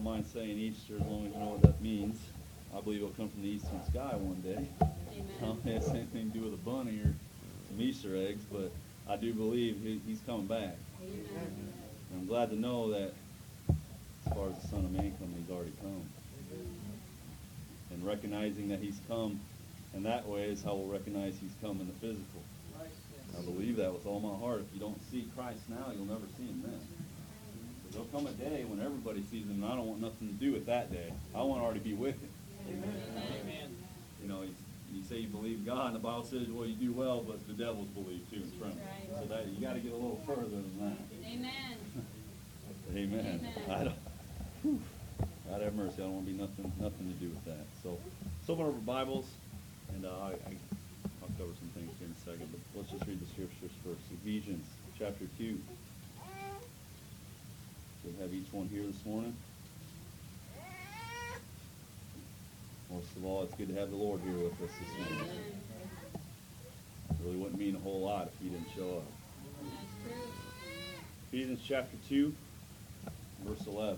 don't mind saying Easter as long as you know what that means. I believe it'll come from the eastern sky one day. Amen. It has anything to do with a bunny or some Easter eggs, but I do believe he's coming back. Amen. And I'm glad to know that as far as the Son of Man coming, he's already come. And recognizing that he's come in that way is how we'll recognize he's come in the physical. I believe that with all my heart. If you don't see Christ now, you'll never see him then. But there'll come a day when everybody sees him, and I don't want nothing to do with that day. I want to already be with him. Amen. You know, you say you believe God, and the Bible says, well, you do well, but the devils believe too and tremble. Right. So that you got to get a little further than that. Amen. Amen. Amen. God have mercy. I don't want to be nothing to do with that. So open up our Bibles, and I'll cover some things here in a second. But let's just read the scriptures first. Ephesians chapter 2. Should have each one here this morning. Most of all, it's good to have the Lord here with us this morning. It really wouldn't mean a whole lot if he didn't show up. That's true. Ephesians chapter 2, verse 11.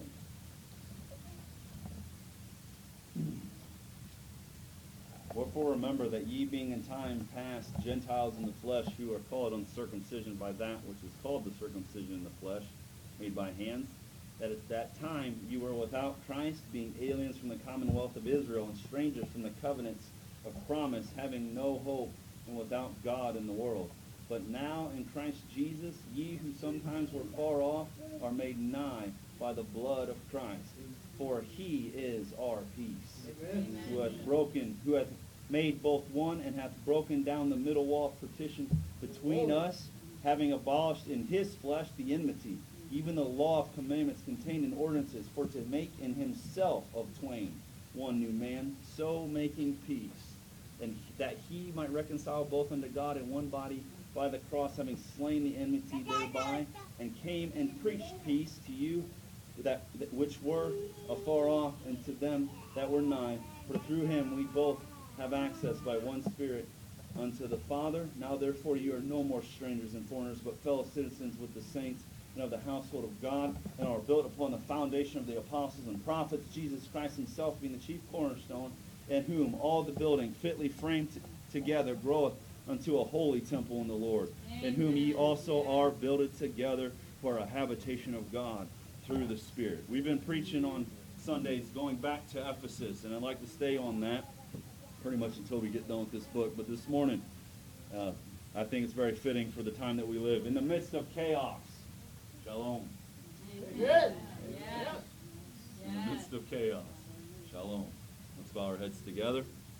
Wherefore remember that ye being in time past Gentiles in the flesh, who are called uncircumcision by that which is called the circumcision in the flesh, made by hands, that at that time you were without Christ, being aliens from the commonwealth of Israel, and strangers from the covenants of promise, having no hope, and without God in the world. But now in Christ Jesus, ye who sometimes were far off are made nigh by the blood of Christ. For he is our peace, who hath made both one, and hath broken down the middle wall of partition between us, having abolished in his flesh the enmity, even the law of commandments contained in ordinances, for to make in himself of twain one new man, so making peace, and that he might reconcile both unto God in one body by the cross, having slain the enmity thereby, and came and preached peace to you that which were afar off, and to them that were nigh. For through him we both have access by one Spirit unto the Father. Now therefore you are no more strangers and foreigners, but fellow citizens with the saints and of the household of God, and are built upon the foundation of the apostles and prophets, Jesus Christ himself being the chief cornerstone, in whom all the building fitly framed together groweth unto a holy temple in the Lord, in whom ye also are builded together for a habitation of God through the Spirit. We've been preaching on Sundays going back to Ephesus, and I'd like to stay on that pretty much until we get done with this book. But this morning, I think it's very fitting for the time that we live. In the midst of chaos, shalom. Yes. In the midst of chaos, shalom. Let's bow our heads together.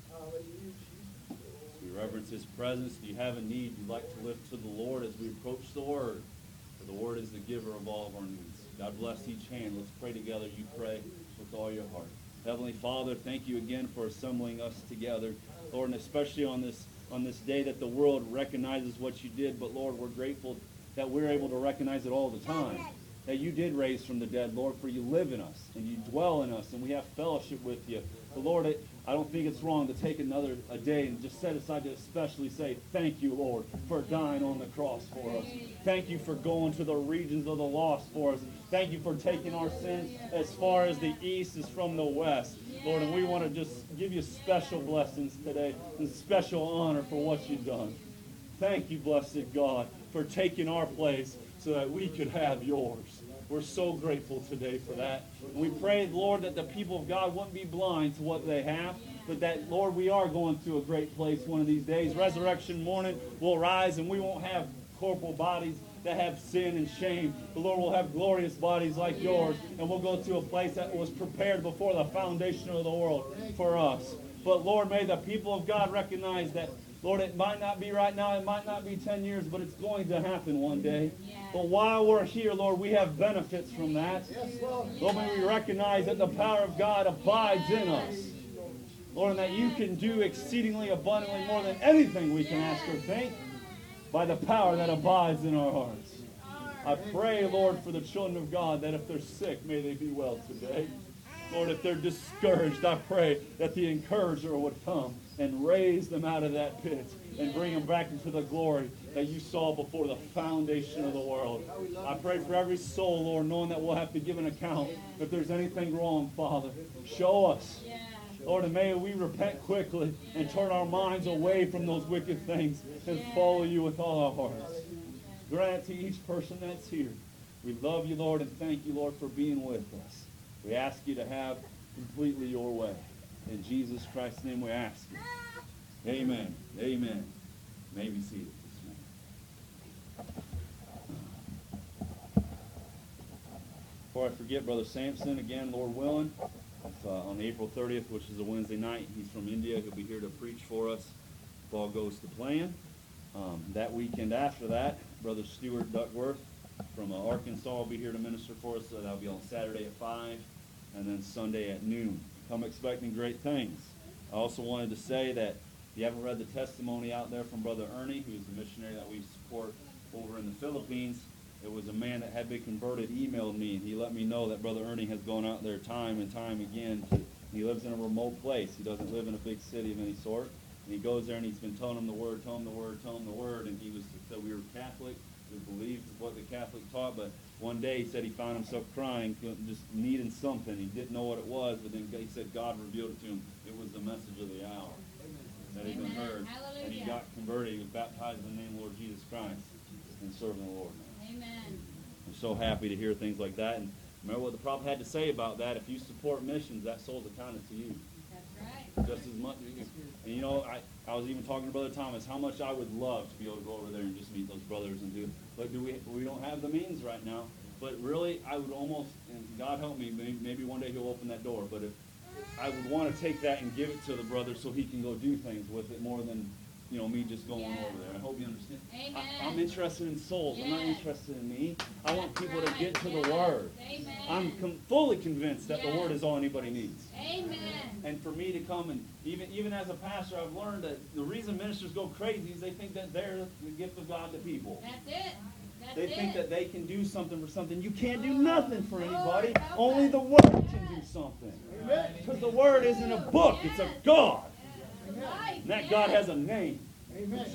We reverence his presence. Do you have a need you'd like to lift to the Lord as we approach the Word? For the Word is the giver of all of our needs. God bless each hand. Let's pray together. You pray with all your heart. Heavenly Father, thank you again for assembling us together, Lord, and especially on this day that the world recognizes what you did. But Lord, we're grateful that we're able to recognize it all the time, that you did raise from the dead, Lord, for you live in us and you dwell in us and we have fellowship with you. But Lord, I don't think it's wrong to take a day and just set aside to especially say, thank you, Lord, for dying on the cross for us. Thank you for going to the regions of the lost for us. Thank you for taking our sins as far as the east is from the west. Lord, and we want to just give you special blessings today and special honor for what you've done. Thank you, blessed God, for taking our place so that we could have yours. We're so grateful today for that. And we pray, Lord, that the people of God wouldn't be blind to what they have, but that, Lord, we are going to a great place one of these days. Resurrection morning, we'll rise and we won't have corporal bodies that have sin and shame. The Lord will have glorious bodies like yours, and we'll go to a place that was prepared before the foundation of the world for us. But, Lord, may the people of God recognize that, Lord, it might not be right now, it might not be 10 years, but it's going to happen one day. But while we're here, Lord, we have benefits from that. Lord, may we recognize that the power of God abides in us. Lord, and that you can do exceedingly abundantly more than anything we can ask or think by the power that abides in our hearts. I pray, Lord, for the children of God that if they're sick, may they be well today. Lord, if they're discouraged, I pray that the encourager would come and raise them out of that pit and bring them back into the glory that you saw before the foundation of the world. I pray for every soul, Lord, knowing that we'll have to give an account if there's anything wrong, Father. Show us. Yes. Lord, and may we repent quickly and turn our minds away from those wicked things and follow you with all our hearts. Grant to each person that's here. We love you, Lord, and thank you, Lord, for being with us. We ask you to have completely your way. In Jesus Christ's name we ask you. Amen. Amen. You may be seated this morning. Before I forget, Brother Sampson, again, Lord willing, on April 30th, which is a Wednesday night, he's from India. He'll be here to preach for us if all goes to plan. That weekend after that, Brother Stuart Duckworth from Arkansas will be here to minister for us. So that'll be on Saturday at 5 and then Sunday at noon. Come expecting great things. I also wanted to say that if you haven't read the testimony out there from Brother Ernie, who's the missionary that we support over in the Philippines, it was a man that had been converted emailed me, and he let me know that Brother Ernie has gone out there time and time again. He lives in a remote place. He doesn't live in a big city of any sort. And he goes there and he's been telling them the word, telling them the word, telling them the word. And he said we were Catholic. We believed what the Catholic taught. But one day he said he found himself crying, just needing something. He didn't know what it was. But then he said God revealed it to him. It was the message of the hour that had been heard. Hallelujah. And he got converted. He was baptized in the name of the Lord Jesus Christ and serving the Lord now. Amen. I'm so happy to hear things like that. And remember what the prophet had to say about that. If you support missions, that soul's accounted to you. That's right. Just as much. And you know, I was even talking to Brother Thomas how much I would love to be able to go over there and just meet those brothers and do. But we don't have the means right now. But really, I would almost, and God help me, maybe one day he'll open that door. But if I would want to take that and give it to the brother so he can go do things with it more than, you know, me just going over there. I hope you understand. Amen. I'm interested in souls. I'm not Yes. interested in me. I want That's people to right. get to the Yes. Word. Amen. I'm fully convinced that the Yes. Word is all anybody needs. Amen. And for me to come and, even as a pastor, I've learned that the reason ministers go crazy is they think that they're the gift of God to people. That's it. That's They it. think that they can do something for something. You can't do nothing for anybody. Lord, help Only us. the Word can do something. Because the Word isn't a book, it's a God. Right. And that God has a name. Yes.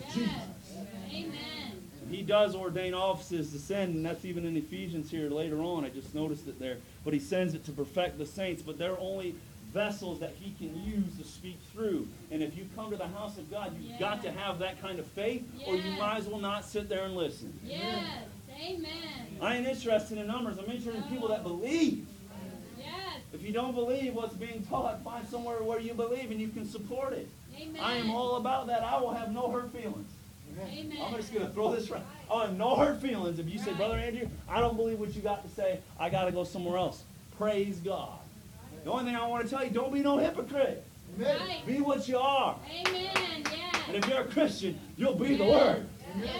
Amen. He does ordain offices to send, and that's even in Ephesians here later on. I just noticed it there. But he sends it to perfect the saints, but they're only vessels that he can use to speak through. And if you come to the house of God, you've got to have that kind of faith, or you might as well not sit there and listen. Yes. Amen. I ain't interested in numbers. I'm interested in people that believe. Yes. If you don't believe what's being taught, find somewhere where you believe and you can support it. Amen. I am all about that. I will have no hurt feelings. Amen. I'm just going to throw this right. I'll have no hurt feelings if you say, Brother Andrew, I don't believe what you got to say. I got to go somewhere else. Praise God. The only thing I want to tell you, don't be no hypocrite. Right. Be what you are. Amen. Yes. And if you're a Christian, you'll be the Word. Yes.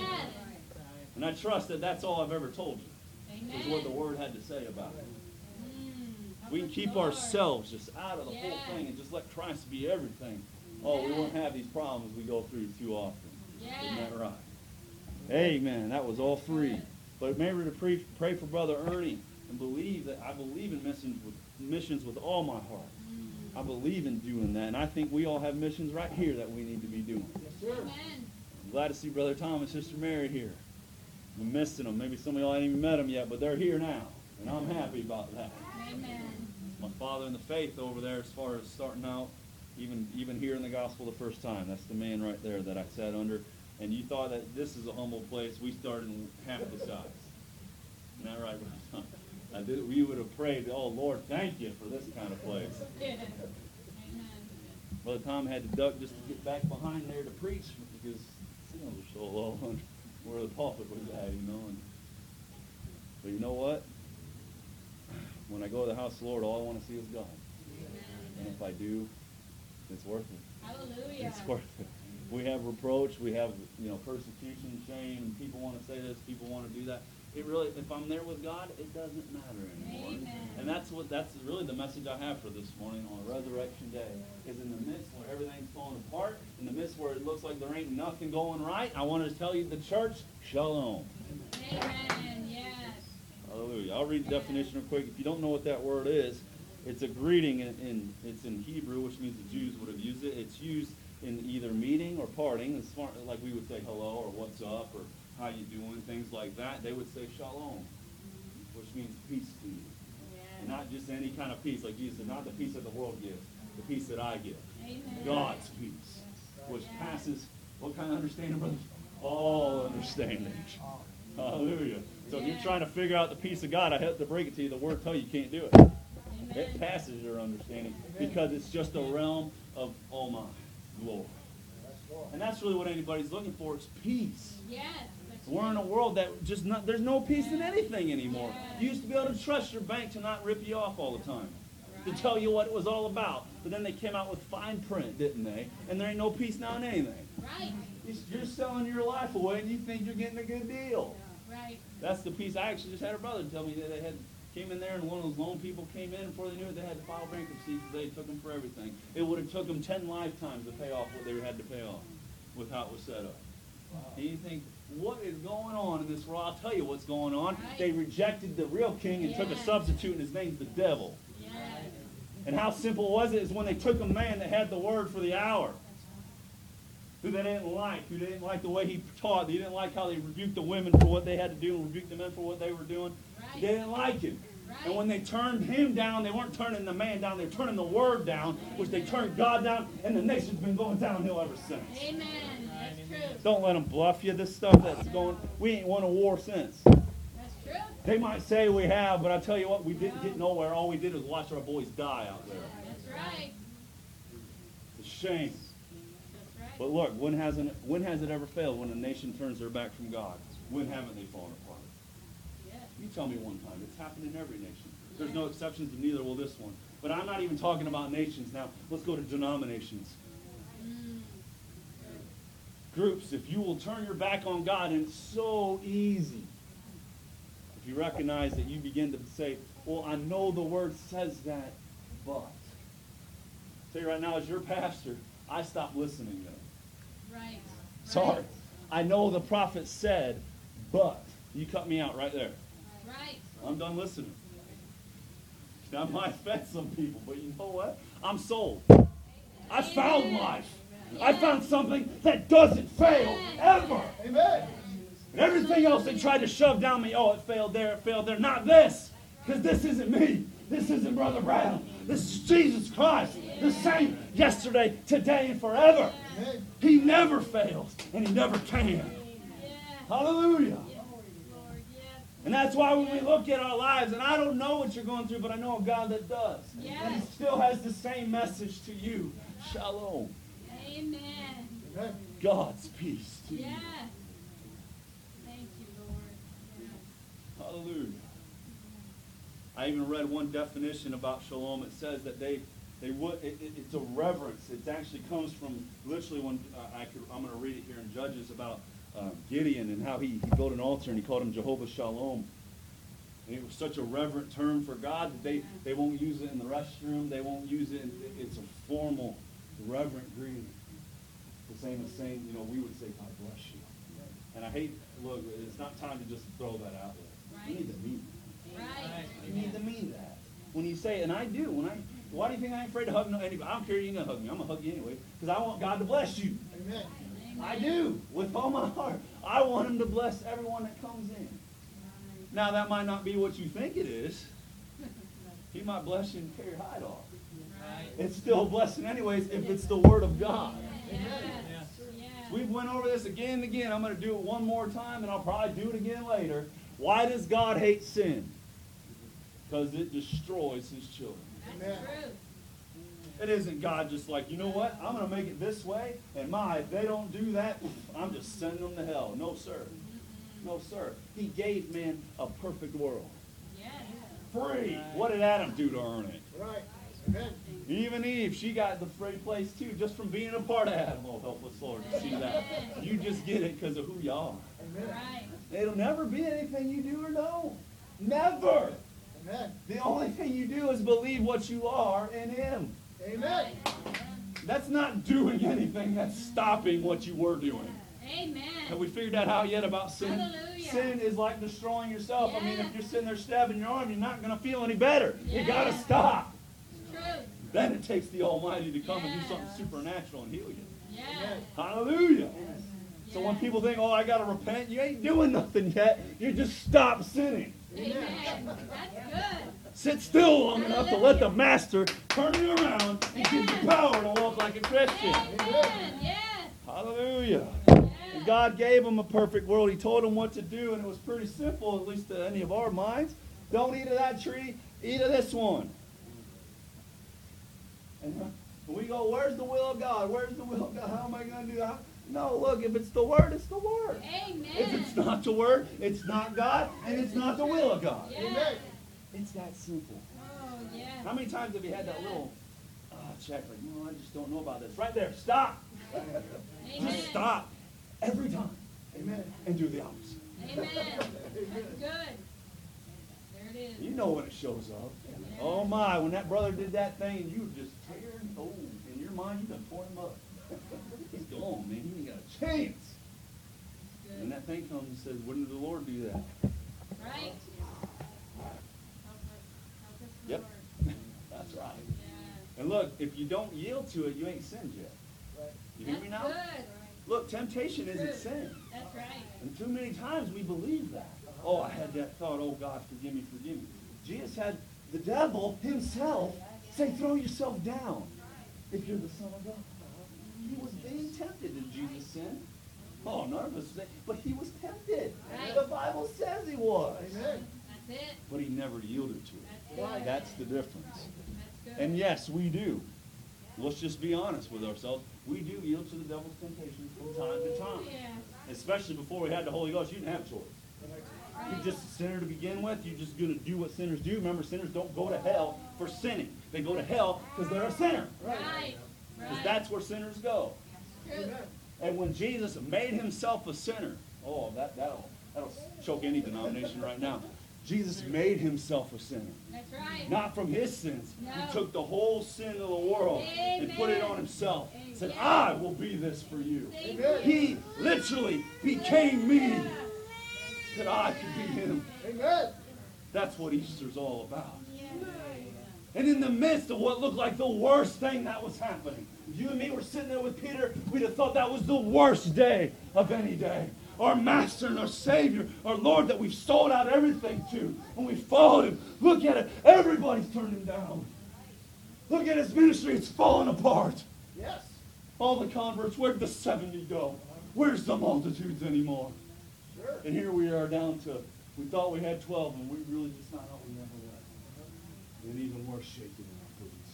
And I trust that that's all I've ever told you, is what the Amen. Word had to say about it. Mm. We can keep Lord. ourselves just out of the whole Yeah. thing and just let Christ be everything. Oh, we won't have these problems we go through too often. Isn't that right? Amen. That was all free. But remember to pray for Brother Ernie and believe that I believe in missions with all my heart. I believe in doing that. And I think we all have missions right here that we need to be doing. Amen. I'm glad to see Brother Tom and Sister Mary here. I'm missing them. Maybe some of y'all ain't even met them yet, but they're here now. And I'm happy about that. Amen. My father in the faith over there as far as starting out, even hearing the gospel the first time. That's the man right there that I sat under. And you thought that this is a humble place. We started in half the size. Isn't that right, Brother Tom? We would have prayed, oh, Lord, thank you for this kind of place. Amen. Brother Tom had to duck just to get back behind there to preach because the ceilings were so low on where the pulpit was at, you know. But you know what? When I go to the house of the Lord, all I want to see is God. And if I do, it's worth it. Hallelujah. It's worth it. We have reproach, we have, persecution, shame, and people want to say this, people want to do that. It really, if I'm there with God, it doesn't matter anymore. Amen. And that's really the message I have for this morning on Resurrection Day, is in the midst where everything's falling apart, in the midst where it looks like there ain't nothing going right, I want to tell you, the church, shalom. Amen. Yes. Hallelujah. I'll read the definition real quick. If you don't know what that word is, it's a greeting, it's in Hebrew, which means the Jews would have used it. It's used in either meeting or parting, as far, like we would say hello or what's up or how you doing, things like that, they would say shalom, which means peace to you. And not just any kind of peace, like Jesus said, not the peace that the world gives, the peace that I give. Amen. God's peace, which passes, what kind of understanding, brother? All understanding. Hallelujah. So if you're trying to figure out the peace of God, I have to break it to you. The Word tells you can't do it. Amen. It passes your understanding because it's just a realm of, oh my, Lord. And that's really what anybody's looking for is peace. Yes. That's We're in a world that just not, there's no peace in anything anymore. You used to be able to trust your bank to not rip you off all the time, to tell you what it was all about. But then they came out with fine print, didn't they? And there ain't no peace now in anything. Right. You're selling your life away and you think you're getting a good deal. Right. That's the peace. I actually just had a brother tell me that they had came in there and one of those loan people came in and before they knew it they had to file bankruptcy because they took them for everything. It would have took them 10 lifetimes to pay off what they had to pay off with how it was set up. And you think, what is going on in this world? I'll tell you what's going on. Right. They rejected the real king and took a substitute, and his name's the devil. Yes. And how simple was it? Is when they took a man that had the word for the hour, who they didn't like, who they didn't like the way he taught. They didn't like how they rebuked the women for what they had to do and rebuked the men for what they were doing. Right. They didn't like him. Right. And when they turned him down, they weren't turning the man down, they were turning the word down, which they turned God down, and the nation's been going downhill ever since. Amen. That's true. Don't let them bluff you. This stuff that's going, we ain't won a war since. That's true. They might say we have, but I tell you what, we didn't get nowhere. All we did was watch our boys die out there. That's right. It's a shame. That's right. But look, when has it ever failed? When a nation turns their back from God? When haven't they fallen apart? Yes. You tell me one time. It's happened in every nation. There's no exceptions, and neither will this one. But I'm not even talking about nations now. Let's go to denominations. Groups, if you will turn your back on God, and it's so easy. If you recognize that you begin to say, well, I know the word says that, but. I'll tell you right now, as your pastor, I stopped listening to them. Right. Sorry. I know the prophet said, but. You cut me out right there. Right. I'm done listening. That might offend some people, but you know what? I'm sold. I found life. I found something that doesn't fail ever. Amen. And everything else they tried to shove down me, oh, it failed there, it failed there. Not this, because this isn't me. This isn't Brother Brown. This is Jesus Christ, the same yesterday, today, and forever. Amen. He never fails, and he never can. Yeah. Hallelujah. Lord, yes. And that's why when we look at our lives, and I don't know what you're going through, but I know a God that does. Yes. And he still has the same message to you. Shalom. Amen. Amen. God's peace to you. Yes. Thank you, Lord. Yes. Hallelujah. I even read one definition about shalom. It says that it's a reverence. It actually comes from literally when I'm going to read it here in Judges about Gideon and how he built an altar and he called him Jehovah Shalom. And it was such a reverent term for God that they won't use it in the restroom. They won't use it. It's a formal, reverent greeting. The same as saying, we would say, God bless you. And I hate, look, it's not time to just throw that out there. You need to mean it. Right. You need to mean that. When you say, and I do, why do you think I'm afraid to hug anybody? I don't care you're going to hug me. I'm going to hug you anyway because I want God to bless you. Amen. I do, with all my heart. I want him to bless everyone that comes in. Now, that might not be what you think it is. He might bless you and tear your hide off. It's still a blessing anyways if it's the Word of God. Yes. We went over this again and again. I'm going to do it one more time, and I'll probably do it again later. Why does God hate sin? Because it destroys his children. That's true. It isn't God just like, you know what? I'm going to make it this way, and if they don't do that, I'm just sending them to hell. No, sir. No, sir. He gave man a perfect world. Yes. Free. What did Adam do to earn it? Right. Amen. Even Eve, she got the free place too, just from being a part of Adam. Oh, help us, Lord, to see that. You just get it because of who you are. Amen. Right. It'll never be anything you do or don't. Never. Amen. The only thing you do is believe what you are in him. Amen. That's not doing anything. That's stopping what you were doing. Amen. Have we figured out how yet about sin? Hallelujah. Sin is like destroying yourself. I mean, Yeah. if you're sitting there stabbing your arm, you're not going to feel any better. You Yeah. got to stop. True. Then it takes the Almighty to come and do Yeah. something supernatural and heal you. Yes. Hallelujah. So when people think, oh, I got to repent, you ain't doing nothing yet. You just stop sinning. Amen. That's good. Sit still long enough to let the master turn you around and give you power to walk like a Christian. Amen. Yes. Hallelujah. Yes. And God gave him a perfect world. He told him what to do, and it was pretty simple, at least to any of our minds. Don't eat of that tree, eat of this one. And we go, where's the will of God? Where's the will of God? How am I going to do that? No, look, if it's the Word, it's the Word. Amen. If it's not the Word, it's not God, and it's not the will of God. Yes. It's that simple. Oh, yes. How many times have you had that little check, like, no, I just don't know about this. Right there, stop. Amen. Just stop. Every time. Amen. And do the opposite. Amen. That's good. There it is. You know when it shows up. Oh my, when that brother did that thing and you were just tearing, oh, in your mind, you done tore him up. He's gone, man. He ain't got a chance. Good. And that thing comes and says, wouldn't the Lord do that? Right? Yep. That's right. And look, if you don't yield to it, you ain't sinned yet. You hear That's me now? good. Look, temptation isn't True. sin. That's right. And too many times we believe that. Oh, I had that thought, oh God, forgive me, forgive me. Jesus had the devil himself say, throw yourself down if you're the Son of God. He was being tempted. Did Jesus sin? Oh, none of us say, but he was tempted. Right. The Bible says he was. Amen. That's it. But he never yielded to it. That's good. That's the difference. That's good. And yes, we do. Let's just be honest with ourselves. We do yield to the devil's temptation from time to time. Yes. Especially before we had the Holy Ghost, you didn't have a choice. You're just a sinner to begin with. You're just going to do what sinners do. Remember, sinners don't go to hell for sinning. They go to hell because they're a sinner. Right. Because Right. that's where sinners go. True. And when Jesus made himself a sinner, oh, that'll choke any denomination right now. Jesus made himself a sinner. That's right. Not from his sins. No. He took the whole sin of the world and put it on himself. Said, I will be this for you. Amen. He literally became me that I could be him. Amen. That's what Easter's all about. And in the midst of what looked like the worst thing that was happening, you and me were sitting there with Peter, we'd have thought that was the worst day of any day. Our Master and our Savior, our Lord that we've sold out everything to, and we followed him. Look at it. Everybody's turned him down. Look at his ministry. It's falling apart. Yes. All the converts, where'd the 70 go? Where's the multitudes anymore? Sure. And here we are down to, we thought we had 12, and we really just not out. We never were. And even worse shaking in our boots.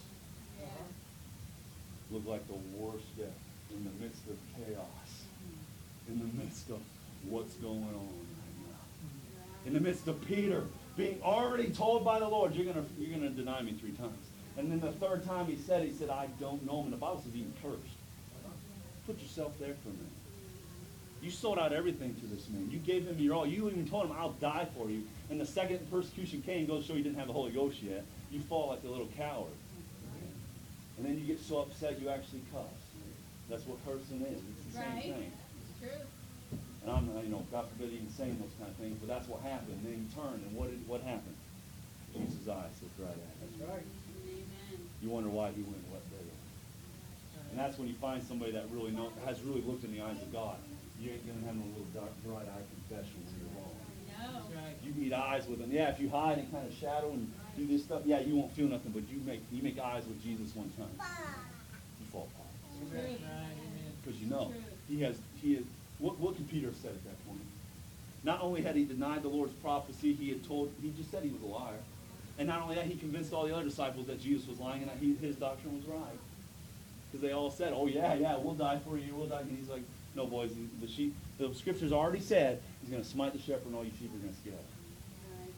Look like the worst death in the midst of chaos. In the midst of what's going on right now. In the midst of Peter being already told by the Lord, you're gonna deny me 3 times. And then the 3rd time he said, I don't know him. And the Bible says he even cursed. Put yourself there for a minute. You sold out everything to this man. You gave him your all. You even told him, I'll die for you. And the second persecution came, goes to show you didn't have the Holy Ghost yet. You fall like a little coward. And then you get so upset you actually cuss. That's what cursing is. It's the Right. same thing. It's true. And I'm, God forbid even saying those kind of things, but that's what happened. And then he turned, and what happened? Jesus' eyes looked right at him. That's right. Amen. You wonder why he went what day. And that's when you find somebody that really has really looked in the eyes of God. You ain't going to have no little dark, bright-eyed confession when you're wrong. No. You meet eyes with him. Yeah, if you hide and kind of shadow and do this stuff, yeah, you won't feel nothing, but you make eyes with Jesus one time. You fall apart. True. Because he has, what could Peter have said at that point? Not only had he denied the Lord's prophecy, he just said he was a liar. And not only that, he convinced all the other disciples that Jesus was lying and that his doctrine was right. Because they all said, oh yeah, we'll die for you, we'll die. And he's like, no, boys, the scriptures already said he's going to smite the shepherd and all you sheep are going to scatter. Right.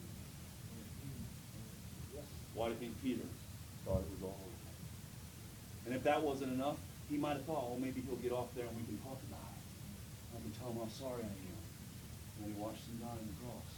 Why do you think Peter thought it was all over? And if that wasn't enough, he might have thought, well, maybe he'll get off there and we can talk about it. I can tell him how sorry I am. And he watched him die on the cross.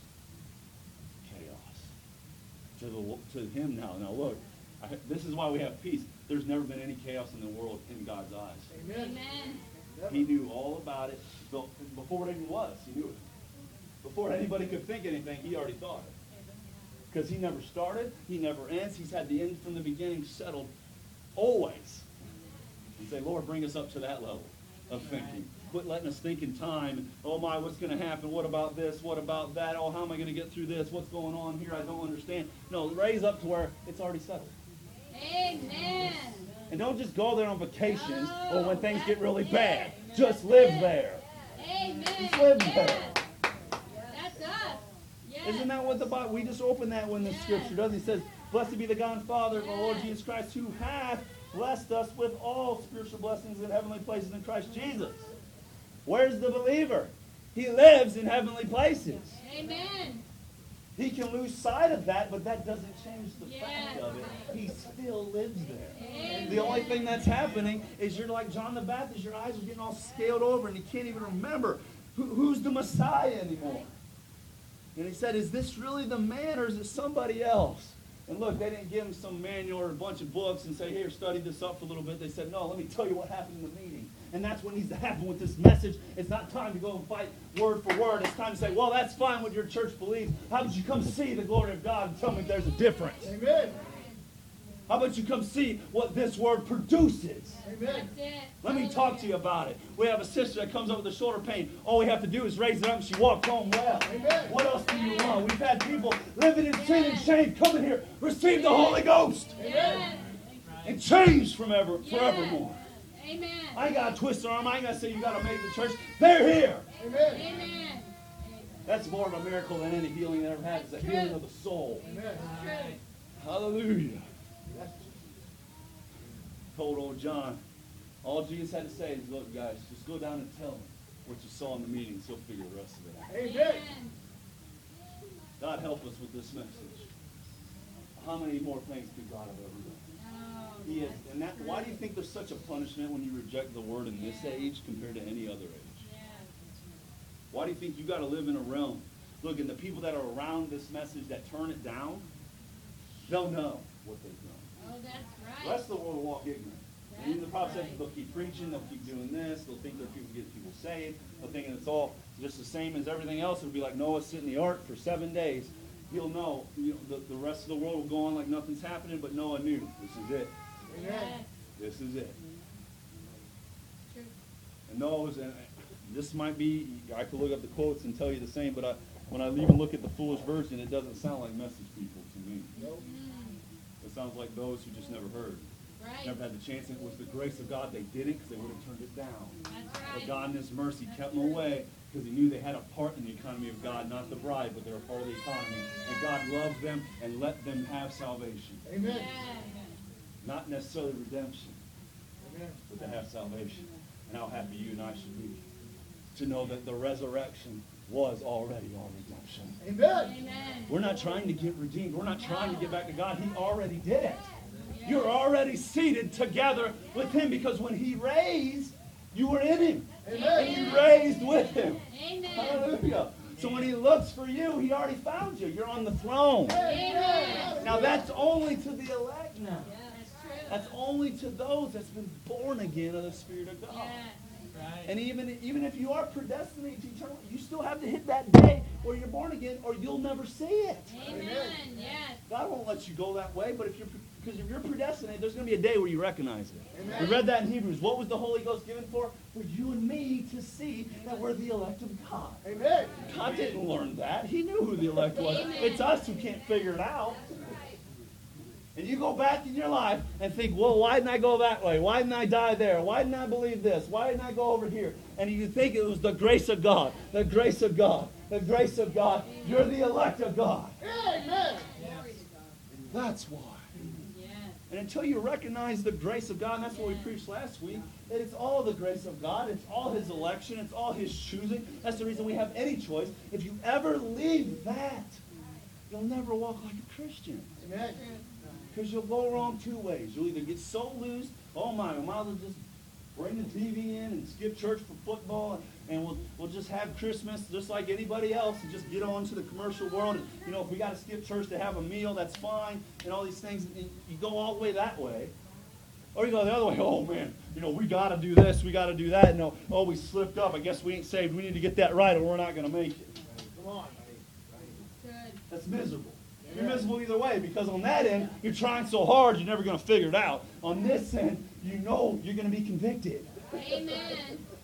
Chaos. To him now. Now look, this is why we have peace. There's never been any chaos in the world in God's eyes. Amen. Amen. He knew all about it before it even was. He knew it. Before anybody could think anything, he already thought it. Because he never started, he never ends. He's had the end from the beginning settled always. And say, Lord, bring us up to that level. of thinking. Quit letting us think in time. Oh my, what's going to happen? What about this? What about that? Oh, how am I going to get through this? What's going on here? I don't understand. No, raise up to where it's already settled. Amen. And don't just go there on vacations or when things get really bad. Just live there. Amen. Just live there. Yes. That's us. Yes. Isn't that what the Bible, we just opened that one in the scripture, doesn't it? It says, blessed be the God and Father of our Lord Jesus Christ, who hath blessed us with all spiritual blessings in heavenly places in Christ Jesus. Where's the believer? He lives in heavenly places. Amen. He can lose sight of that, but that doesn't change the Yes. fact of it. He still lives there. Amen. The only thing that's happening is you're like John the Baptist. Your eyes are getting all scaled over, and you can't even remember who's the Messiah anymore. And he said, is this really the man, or is it somebody else? And look, they didn't give him some manual or a bunch of books and say, here, study this up for a little bit. They said, no, let me tell you what happened in the meeting. And that's what needs to happen with this message. It's not time to go and fight word for word. It's time to say, well, that's fine what your church believes. How about you come see the glory of God and tell me if there's a difference? Amen. How about you come see what this word produces? Amen. That's it. Let me talk to you about it. We have a sister that comes up with a shoulder pain. All we have to do is raise it up and she walks home well. Amen. What else do you want? We've had people living in sin and shame come in here, receive the Holy Ghost, Yes. and change forevermore. Amen. I ain't got to twist their arm. I ain't got to say you got to make the church. They're here. Amen. Amen. That's more of a miracle than any healing that ever had. It's the healing of the soul. Amen. True. Hallelujah. Told old John, all Jesus had to say is, look, guys, just go down and tell him what you saw in the meetings. He'll figure the rest of it out. Amen. God help us with this message. How many more things could God have ever done? Oh, He is. And that, why do you think there's such a punishment when you reject the word in this age compared to any other age? yes. Why do you think you got to live in a realm? Look, and the people that are around this message that turn it down, they'll know what they've done. Oh, that's The right. rest of the world will walk ignorant. And even the prophet says they'll keep preaching, they'll keep doing this, they'll think that people get people saved, they'll think it's all just the same as everything else. It'll be like Noah sitting in the ark for 7 days. He'll know, the rest of the world will go on like nothing's happening, but Noah knew, this is it. Yes. This is it. True. And Noah was, and this might be, I could look up the quotes and tell you the same, but when I even look at the foolish version, it doesn't sound like message people to me. It sounds like those who just never heard. Right. Never had the chance. It was the grace of God. They didn't because they would have turned it down. That's But right. God in His mercy kept them away because He knew they had a part in the economy of God, not the bride, but they were part of the economy. And God loved them and let them have salvation. Amen. Yes. Not necessarily redemption, Amen. but to have salvation. And how happy you and I should be to know that the resurrection was already our redemption. Amen. Amen. We're not trying to get redeemed. We're not trying to get back to God. He already did it. You're already seated together with Him because when He raised, you were in Him. And Amen. you raised with Him. Amen. Hallelujah. So when He looks for you, He already found you. You're on the throne. Amen. Now that's only to the elect now. That's true. That's only to those that's been born again of the Spirit of God. Yes. And even if you are predestinated to eternal, you still have to hit that day where you're born again, or you'll never see it. Amen. Yes. God won't let you go that way, but if you're predestinated, there's going to be a day where you recognize it. Amen. We read that in Hebrews. What was the Holy Ghost given for? For you and me to see that we're the elect of God. Amen. God didn't learn that. He knew who the elect was. Amen. It's us who can't figure it out. And you go back in your life and think, well, why didn't I go that way? Why didn't I die there? Why didn't I believe this? Why didn't I go over here? And you think it was the grace of God, the grace of God, the grace of God. You're the elect of God. Amen. That's why. Yes. And until you recognize the grace of God, and that's what we preached last week, that it's all the grace of God, it's all His election, it's all His choosing. That's the reason we have any choice. If you ever leave that, you'll never walk like a Christian. Amen. True. Because you'll go wrong two ways. You'll either get so loose, oh my, we might as well just bring the TV in and skip church for football, and we'll just have Christmas just like anybody else and just get on to the commercial world. And, if we got to skip church to have a meal, that's fine, and all these things. And you go all the way that way. Or you go the other way, oh man, we got to do this, we got to do that. Oh, we slipped up. I guess we ain't saved. We need to get that right or we're not going to make it. Come on. Good. That's miserable. You're miserable either way because on that end, you're trying so hard, you're never going to figure it out. On this end, you're going to be convicted. Amen.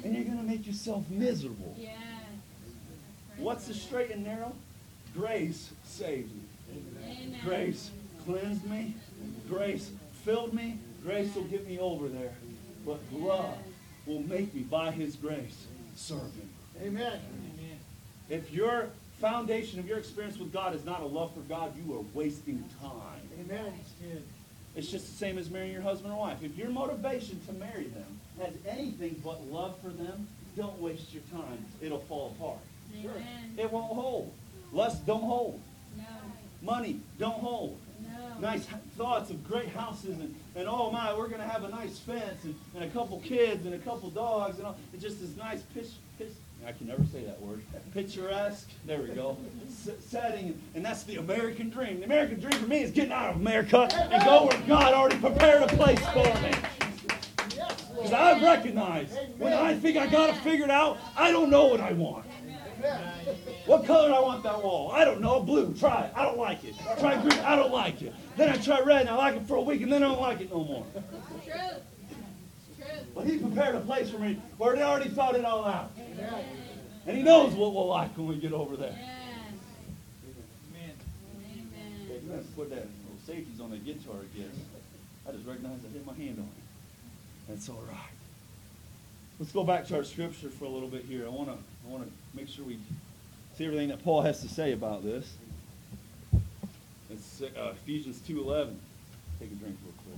and you're going to make yourself miserable. Yes. What's the straight and narrow? Grace saved me. Amen. Grace cleansed me. Grace filled me. Grace will get me over there. But love will make me, by His grace, serve Him. Amen. If your foundation of your experience with God is not a love for God, you are wasting time. Amen. It's just the same as marrying your husband or wife. If your motivation to marry them has anything but love for them, don't waste your time. It'll fall apart. Amen. It won't hold. Lust don't hold. No. Money don't hold. No. Nice thoughts of great houses and oh my, we're going to have a nice fence and a couple kids and a couple dogs and all. It's just this nice I can never say that word. Picturesque, there we go, setting. And that's the American dream. The American dream for me is getting out of America and go where God already prepared a place for me. Because I recognize when I think I got it figured out, I don't know what I want. What color do I want that wall? I don't know. Blue. Try it. I don't like it. Try green. I don't like it. Then I try red and I like it for a week and then I don't like it no more. Truth. Truth. But He prepared a place for me where He already thought it all out. And He knows what we'll like when we get over there. Yes. Amen. Okay, you have to put that little safeties on the guitar again. I just recognized I hit my hand on it. That's all right. Let's go back to our scripture for a little bit here. I want to make sure we see everything that Paul has to say about this. It's Ephesians 2:11. Take a drink real quick.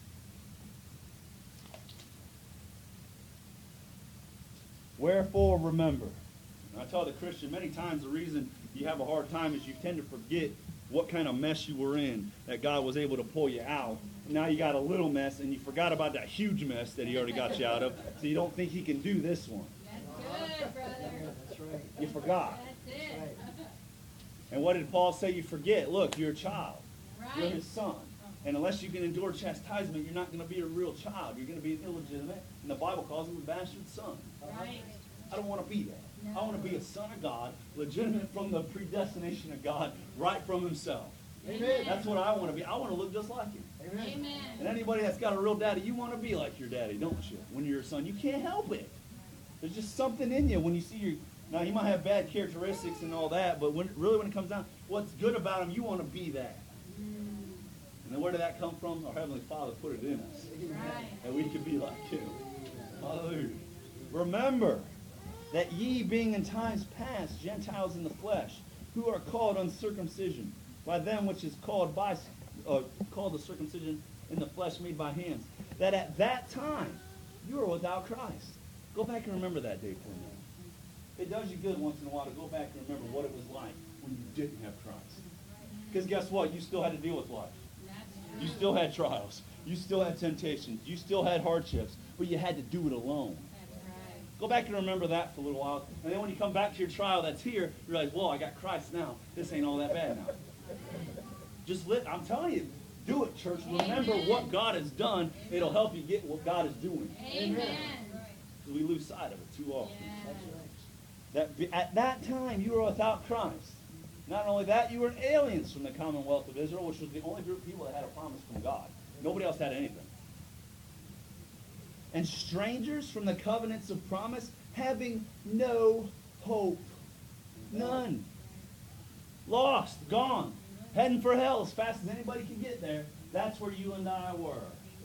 Wherefore remember. And I tell the Christian many times the reason you have a hard time is you tend to forget what kind of mess you were in that God was able to pull you out. Now you got a little mess and you forgot about that huge mess that He already got you out of, so you don't think He can do this one. That's good, brother. That's right. You forgot. That's it. And what did Paul say you forget? Look, you're a child. You're Right. His son. And unless you can endure chastisement, you're not going to be a real child. You're going to be an illegitimate, and the Bible calls him a bastard son. Right. I don't want to be that. No. I want to be a son of God, legitimate from the predestination of God, right from Himself. Amen. That's what I want to be. I want to look just like Him. Amen. And Amen. anybody that's got a real daddy, you want to be like your daddy, don't you? When you're a son, you can't help it. There's just something in you when you see your. Now, he might have bad characteristics and all that, but when it comes down, what's good about him, you want to be that. And then where did that come from? Our Heavenly Father put it in us. Right. And we can be like Him. Hallelujah. Remember that ye being in times past Gentiles in the flesh, who are called uncircumcision, by them which is called the circumcision in the flesh made by hands, that at that time you were without Christ. Go back and remember that day for a minute. It does you good once in a while to go back and remember what it was like when you didn't have Christ. Because guess what? You still had to deal with life. You still had trials. You still had temptations. You still had hardships. But you had to do it alone. That's right. Go back and remember that for a little while. And then when you come back to your trial that's here, you realize, well, I got Christ now. This ain't all that bad now. I'm telling you, do it, church. Remember what God has done. It'll help you get what God is doing. Amen. Because we lose sight of it too often. Yeah. At that time, you were without Christ. Not only that, you were aliens from the commonwealth of Israel, which was the only group of people that had a promise from God. Nobody else had anything. And strangers from the covenants of promise, having no hope. None. Lost, gone, heading for hell as fast as anybody can get there. That's where you and I were.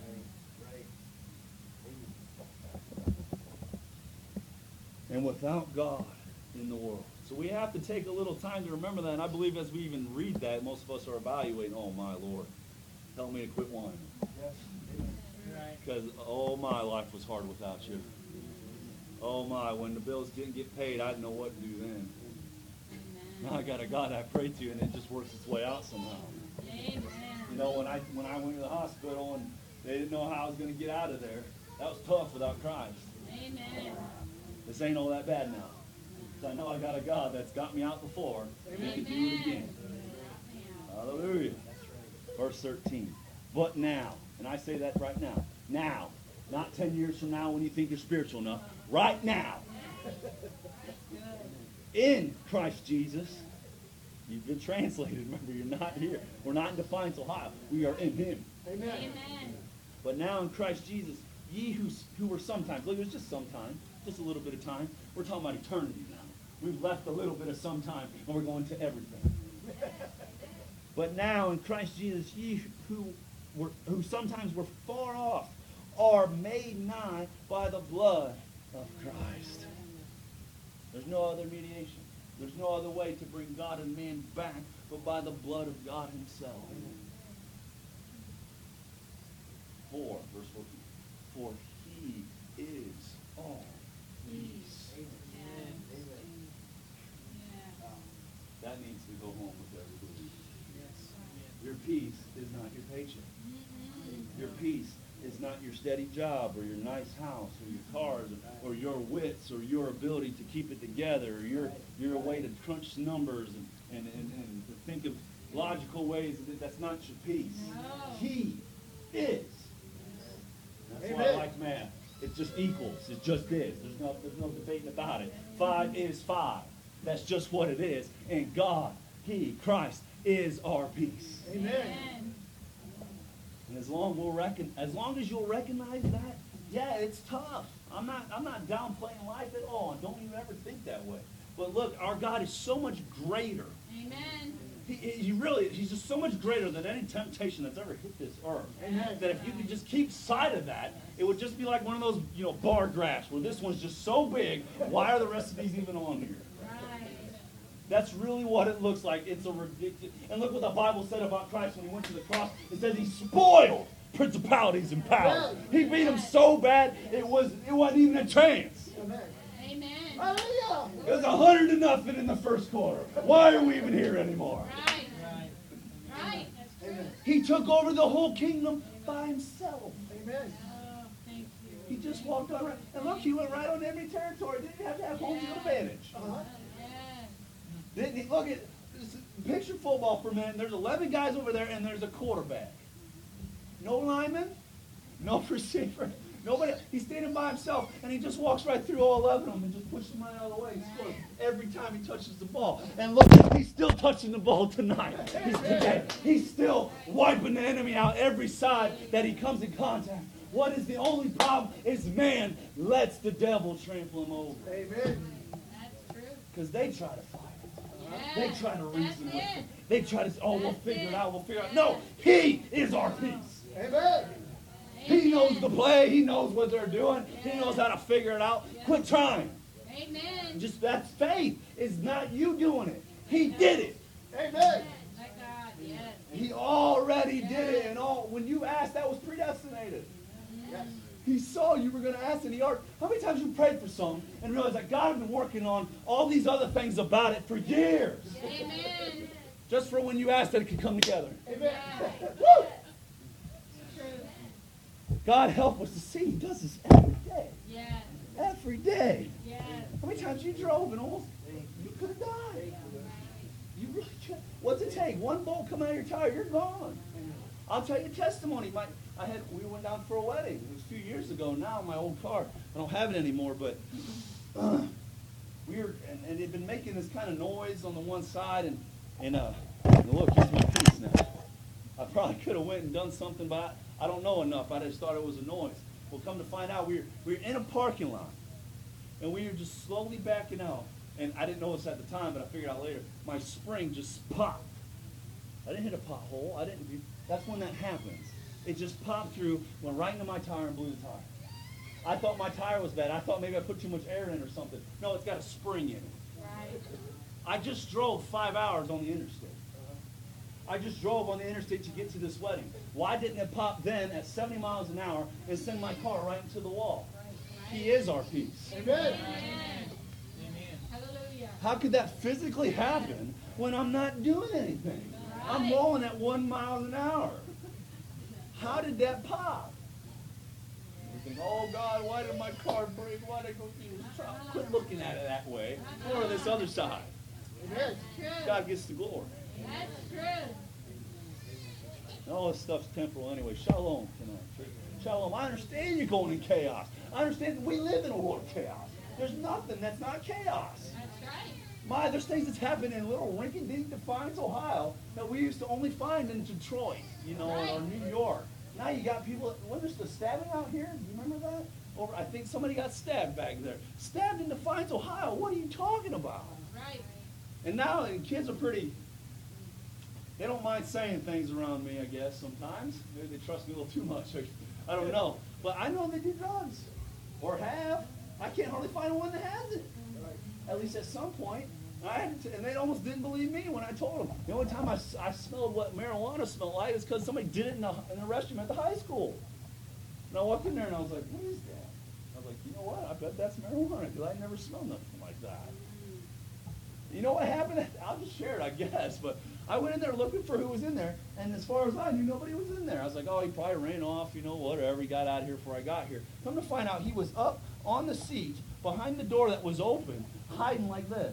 And without God in the world. So we have to take a little time to remember that. And I believe as we even read that, most of us are evaluating, oh my Lord, help me to quit whining. Because, oh my, life was hard without you. Oh my, when the bills didn't get paid, I didn't know what to do then. Now I got a God I pray to, and it just works its way out somehow. Amen. You know, when I went to the hospital and they didn't know how I was going to get out of there, that was tough without Christ. Amen. This ain't all that bad now. So I know I got a God that's got me out before. He can do it again. Hallelujah. Verse 13. But now, and I say that right now, not 10 years from now when you think you're spiritual enough, right now, in Christ Jesus, you've been translated. Remember, you're not here. We're not in Defiance, Ohio. We are in Him. Amen. Amen. But now in Christ Jesus, ye who were sometimes, look, it was just sometime, just a little bit of time. We're talking about eternity now. We've left a little bit of some time, and we're going to everything. But now in Christ Jesus, ye who sometimes were far off are made nigh by the blood of Christ. There's no other mediation. There's no other way to bring God and man back but by the blood of God himself. 4, verse 14. For he is all peace. That needs to go home with everybody. Your peace is not your paycheck. Your peace is not your steady job or your nice house or your cars or your wits or your ability to keep it together or your way to crunch numbers and to think of logical ways. That's not your peace. No. He is. That's why I Amen. like math. It just equals. It just is. There's no debating about it. 5 is 5. That's just what it is. And God, He, Christ, is our peace. Amen. And as long as you'll recognize that, yeah, it's tough. I'm not downplaying life at all. And don't even ever think that way. But look, our God is so much greater. Amen. He's just so much greater than any temptation that's ever hit this earth. Amen. That if you could just keep sight of that, it would just be like one of those, bar graphs where this one's just so big. Why are the rest of these even on here? Right. That's really what it looks like. It's a ridiculous. And look what the Bible said about Christ when he went to the cross. It says he spoiled principalities and powers. He beat them so bad it wasn't even a chance. Amen. Amen. Hallelujah. It was 100-0 in the first quarter. Why are we even here anymore? Right. Right. That's true. Amen. He took over the whole kingdom by himself. Amen. Oh, thank you. He just walked on right. And look, he went right on every territory. Didn't have to have home field advantage. Uh-huh. Yes. Didn't he? Look at, picture football for a minute. There's 11 guys over there, and there's a quarterback. No lineman, no receiver, nobody. He's standing by himself, and he just walks right through all 11 of them and just pushes them right out of the way. He scores every time he touches the ball. And look, he's still touching the ball tonight. He's still wiping the enemy out every side that he comes in contact. What is the only problem is man lets the devil trample him over. Amen. That's true. Because they try to fight. Yes. They try to reason with That's him. it. They try to say, we'll That's figure it it. out, we'll figure it out. No, he is our peace. Amen. He knows the play. He knows what they're doing. He knows how to figure it out. Quit trying. Amen. Just that's faith. It's not you doing it. He did it. Amen. Like God, yes. He already did it. And when you asked, that was predestinated. Yes. He saw you were going to ask, and he already. How many times you prayed for something and realized that God had been working on all these other things about it for years, Amen. just for when you asked that it could come together. Amen. Woo! True. God help us to see. He does this every day. Yes. Every day. Yes. How many times you drove and almost you could have died? You really could. What's it take? One bolt come out of your tire, you're gone. I'll tell you a testimony. We went down for a wedding. It was a few years ago now. My old car. I don't have it anymore, but we were and it had been making this kind of noise on the one side, and look, here's my piece now. I probably could have went and done something, but I don't know enough. I just thought it was a noise. Well, come to find out, we were in a parking lot, and we were just slowly backing out. And I didn't know this at the time, but I figured out later. My spring just popped. I didn't hit a pothole. That's when that happens. It just popped through, went right into my tire and blew the tire. I thought my tire was bad. I thought maybe I put too much air in it or something. No, it's got a spring in it. Right. I just drove 5 hours on the interstate. I just drove on the interstate to get to this wedding. Why didn't it pop then at 70 miles an hour and send my car right into the wall? He is our peace. Amen. Hallelujah. How could that physically happen when I'm not doing anything? I'm rolling at 1 mile an hour. How did that pop? You think, oh God, why did my car break? Why did I go through this trial? Quit looking at it that way. Or this other side. Amen. True. God gets the glory. That's true. All this stuff's temporal anyway. Shalom tonight, church. Shalom. I understand you're going in chaos. I understand that we live in a world of chaos. There's nothing that's not chaos. That's right. There's things that's happened in little rinky-dink Defiance, Ohio that we used to only find in Detroit, or New York. Now you got people, when there's the stabbing out here, do you remember that? over, I think somebody got stabbed back there. Stabbed in Defiance, Ohio. What are you talking about? Right. And now and kids are pretty, they don't mind saying things around me, I guess, sometimes. Maybe they trust me a little too much. I don't know. But I know they do drugs. Or have. I can't hardly find one that hasn't. At least at some point. And they almost didn't believe me when I told them. The only time I smelled what marijuana smelled like is because somebody did it in the restroom at the high school. And I walked in there and I was like, what is that? I was like, you know what? I bet that's marijuana because I never smelled nothing like that. You know what happened? I'll just share it, I guess. But I went in there looking for who was in there, and as far as I knew, nobody was in there. I was like, oh, he probably ran off, whatever. He got out of here before I got here. Come to find out, he was up on the seat behind the door that was open, hiding like this.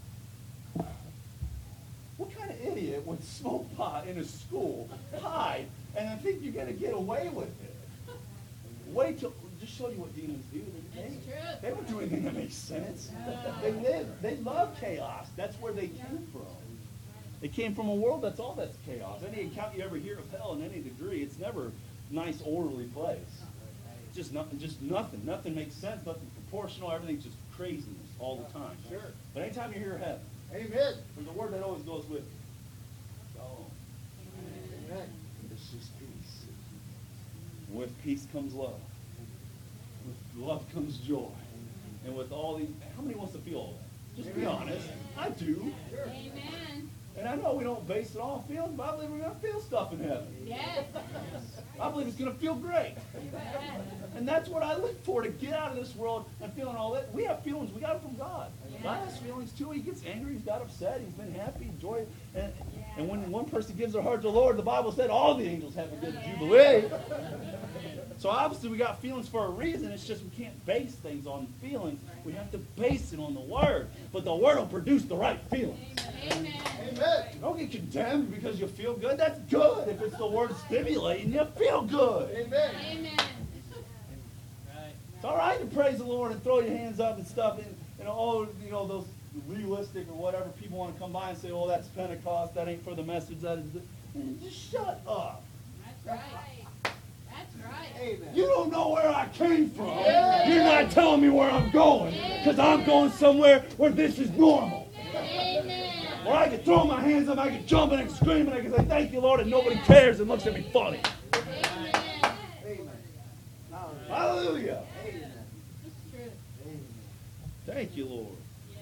What kind of idiot would smoke pot in a school, hide, and I think you're going to get away with it? Wait till, just show you what demons do. They don't do anything that makes sense. They love chaos. That's where they came from. They came from a world that's all that's chaos. Any account you ever hear of hell in any degree, it's never a nice, orderly place. Just nothing. Nothing makes sense. Nothing proportional. Everything's just craziness all the time. Sure. But anytime you hear heaven, Amen. there's a word that always goes with it. Shalom. Amen. It's just peace. And with peace comes love. With love comes joy. And with all these, how many wants to feel all that? Just be honest. I do. Amen. And I know we don't base it on feelings, but I believe we're going to feel stuff in heaven. Yes. I believe it's going to feel great. And that's what I look for, to get out of this world and feeling all that. We have feelings. We got them from God. God has feelings too. He gets angry. He's got upset. He's been happy, joy. And when one person gives their heart to the Lord, the Bible said all the angels have a good jubilee. So obviously we got feelings for a reason. It's just we can't base things on feelings. We have to base it on the Word. But the Word will produce the right feelings. Amen. Amen. Don't get condemned because you feel good. That's good. If it's the Word stimulating you, feel good. Amen. Amen. It's all right to praise the Lord and throw your hands up and stuff. And those legalistic or whatever people want to come by and say, oh, that's Pentecost. That ain't for the message. That is. Just shut up. That's right. That's right. Amen. You don't know where I came from. Amen. You're not telling me where I'm going, because I'm going somewhere where this is normal. Amen. Where I can throw my hands up, I can jump and I can scream and I can say, thank you, Lord, and nobody cares and looks at me funny. Amen. Amen. Hallelujah. Amen. It's true. Amen. Thank you, Lord.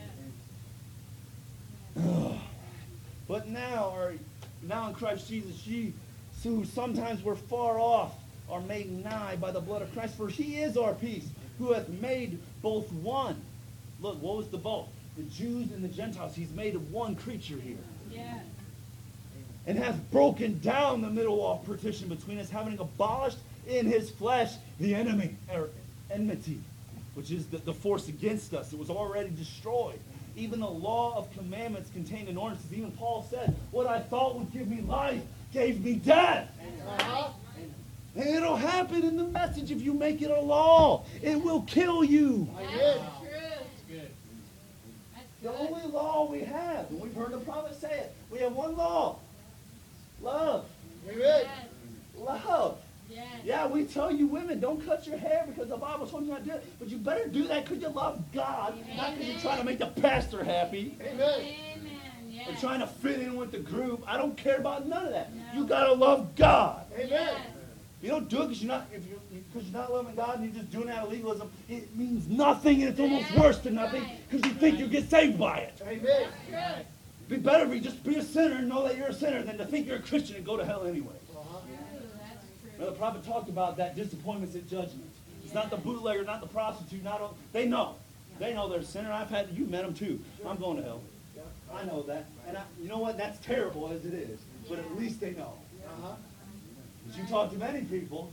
Yes. But now in Christ Jesus, ye who sometimes were far off are made nigh by the blood of Christ. For he is our peace, who hath made both one. Look, what was the both? The Jews and the Gentiles. He's made one creature here. Yes. And hath broken down the middle wall of partition between us, having abolished in his flesh the enmity, which is the force against us. It was already destroyed. Even the law of commandments contained in ordinances. Even Paul said, what I thought would give me life gave me death. Uh-huh. And it'll happen in the message if you make it a law. It will kill you. Amen. That's true. That's The good. only law we have, and we've heard the prophet say it, we have one law. Love. Amen. Yes. Love. Yes. Yeah, we tell you women, don't cut your hair because the Bible told you not to do it. But you better do that because you love God, not because you're trying to make the pastor happy. Amen. Amen. Or Yes. trying to fit in with the group. I don't care about none of that. No. You gotta love God. Amen. Yes. You don't do it because you're not loving God and you're just doing it out of legalism. It means nothing, and it's almost worse than nothing because you think you get saved by it. Amen. True. It'd be better if you just be a sinner and know that you're a sinner than to think you're a Christian and go to hell anyway. Uh-huh. True. That's Now, true. the prophet talked about that disappointments at judgment. It's not the bootlegger, not the prostitute, they know. They know they're a sinner. You met them too. I'm going to hell. I know that. And you know what? That's terrible as it is. But at least they know. Uh-huh. As you talk to many people,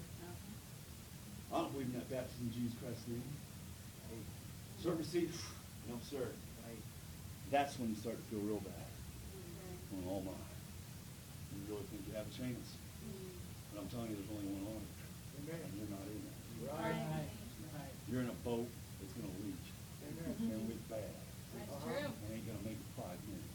I don't believe in that baptism in Jesus Christ's name. Circumcision, no sir. That's when you start to feel real bad. Going, oh my. You really think you have a chance. But I'm telling you, there's only one on it. Amen. And you're not in it. Right. You're in a boat that's going to leak. Amen. It's going to leak bad. That's true. It ain't going to make it 5 minutes.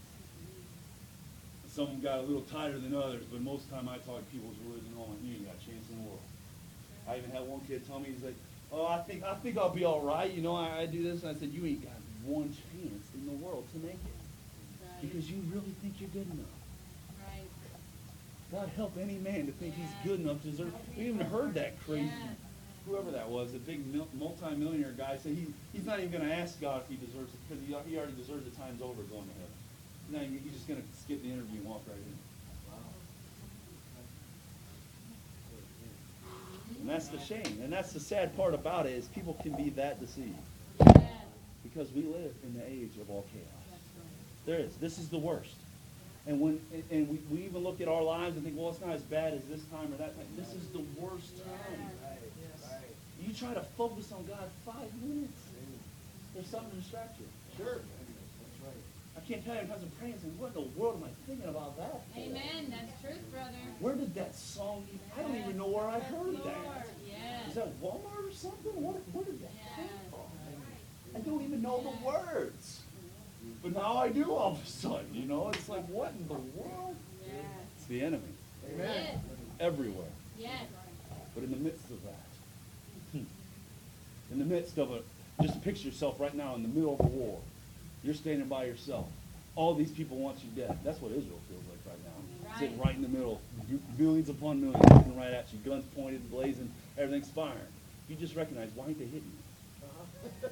And some of them got a little tighter than others, but most of the time I talk to people who's religion on, you ain't got a chance in the world. I even had one kid tell me, he's like, oh, I think I'll be all right. You know, I do this. And I said, you ain't got one chance in the world to make it. Right. Because you really think you're good enough. Right. God help any man to think he's good enough to deserve. We even heard that crazy, whoever that was, a big multi-millionaire guy say he's not even going to ask God if he deserves it because he already deserves it times over going to heaven. Now he's just going to skip the interview and walk right in. And that's the shame. And that's the sad part about it is people can be that deceived. Yes. Because we live in the age of all chaos. There is. This is the worst. And we even look at our lives and think, well, it's not as bad as this time or that time. This is the worst time. You try to focus on God 5 minutes. There's something to distract you. Sure. I can't tell you how I'm praying saying, what in the world am I thinking about that for? Amen. That's truth, brother. Where did that song I don't even know where I heard Lord. that. Yes. Is that Walmart or something? Where did that come Yes. from? I don't even know the words. But now I do all of a sudden, you know? It's like, what in the world? Yes. It's the enemy. Amen. Yes. Everywhere. Yes. But in the midst of that, in the midst of just picture yourself right now in the middle of a war. You're standing by yourself. All these people want you dead. That's what Israel feels like right now. Right. Sitting right in the middle, millions upon millions looking right at you, guns pointed, blazing, everything's firing. You just recognize, why ain't they hitting you?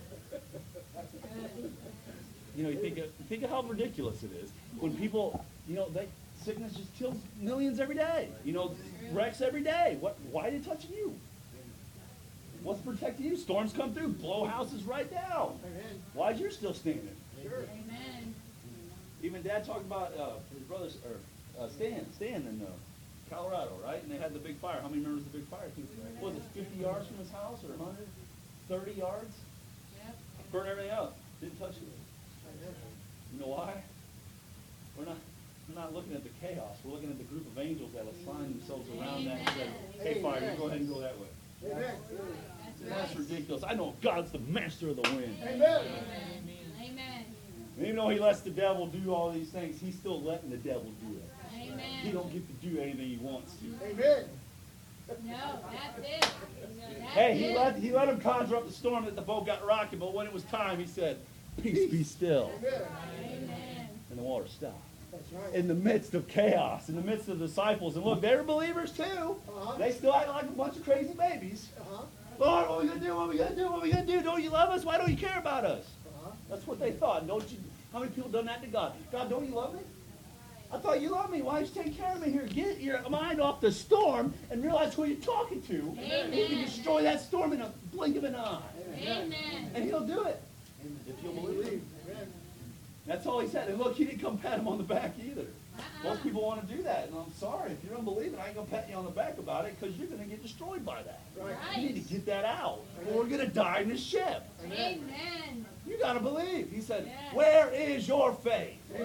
You know, you think of how ridiculous it is when people, you know, sickness just kills millions every day. You know, wrecks every day. Why are they touching you? What's protecting you? Storms come through, blow houses right down. Amen. Why's yours still standing? Sure. Amen. Even Dad talked about his brother, Stan in Colorado, right? And they had the big fire. How many members of the big fire? Was it 50 yards from his house or 100? 30 yards? Yep. Burned everything up. Didn't touch it. You know why? We're not looking at the chaos. We're looking at the group of angels that assigned themselves around that and said, hey, fire, you go ahead and go that way. Amen. That's ridiculous. I know God's the master of the wind. Amen. Amen. And even though he lets the devil do all these things, he's still letting the devil do it. He Amen. don't get to do anything he wants to. Amen. No, that's it. That's Hey, it. he let him conjure up the storm that the boat got rocking, but when it was time, he said, peace be still. Amen. Amen. And the water stopped. That's right. In the midst of chaos, in the midst of the disciples, and look, they were believers too. Uh-huh. They still act like a bunch of crazy babies. Uh-huh. Lord, what are we going to do? What are we going to do? What are we going to do? Don't you love us? Why don't you care about us? Uh-huh. That's what they thought. Don't you? How many people done that to God? God, don't you love me? I thought you loved me. Why don't you take care of me here? Get your mind off the storm and realize who you're talking to. Amen. He can destroy that storm in a blink of an eye. Amen. And he'll do it. If you'll believe it. Amen. That's all he said. And look, he didn't come pat him on the back either. Uh-uh. Most people want to do that. And I'm sorry. If you're unbelieving, I ain't going to pat you on the back about it because you're going to get destroyed by that. Right. You need to get that out. Or we're going to die in the ship. Amen. You got to believe. He said, Yes. where is your faith? Amen.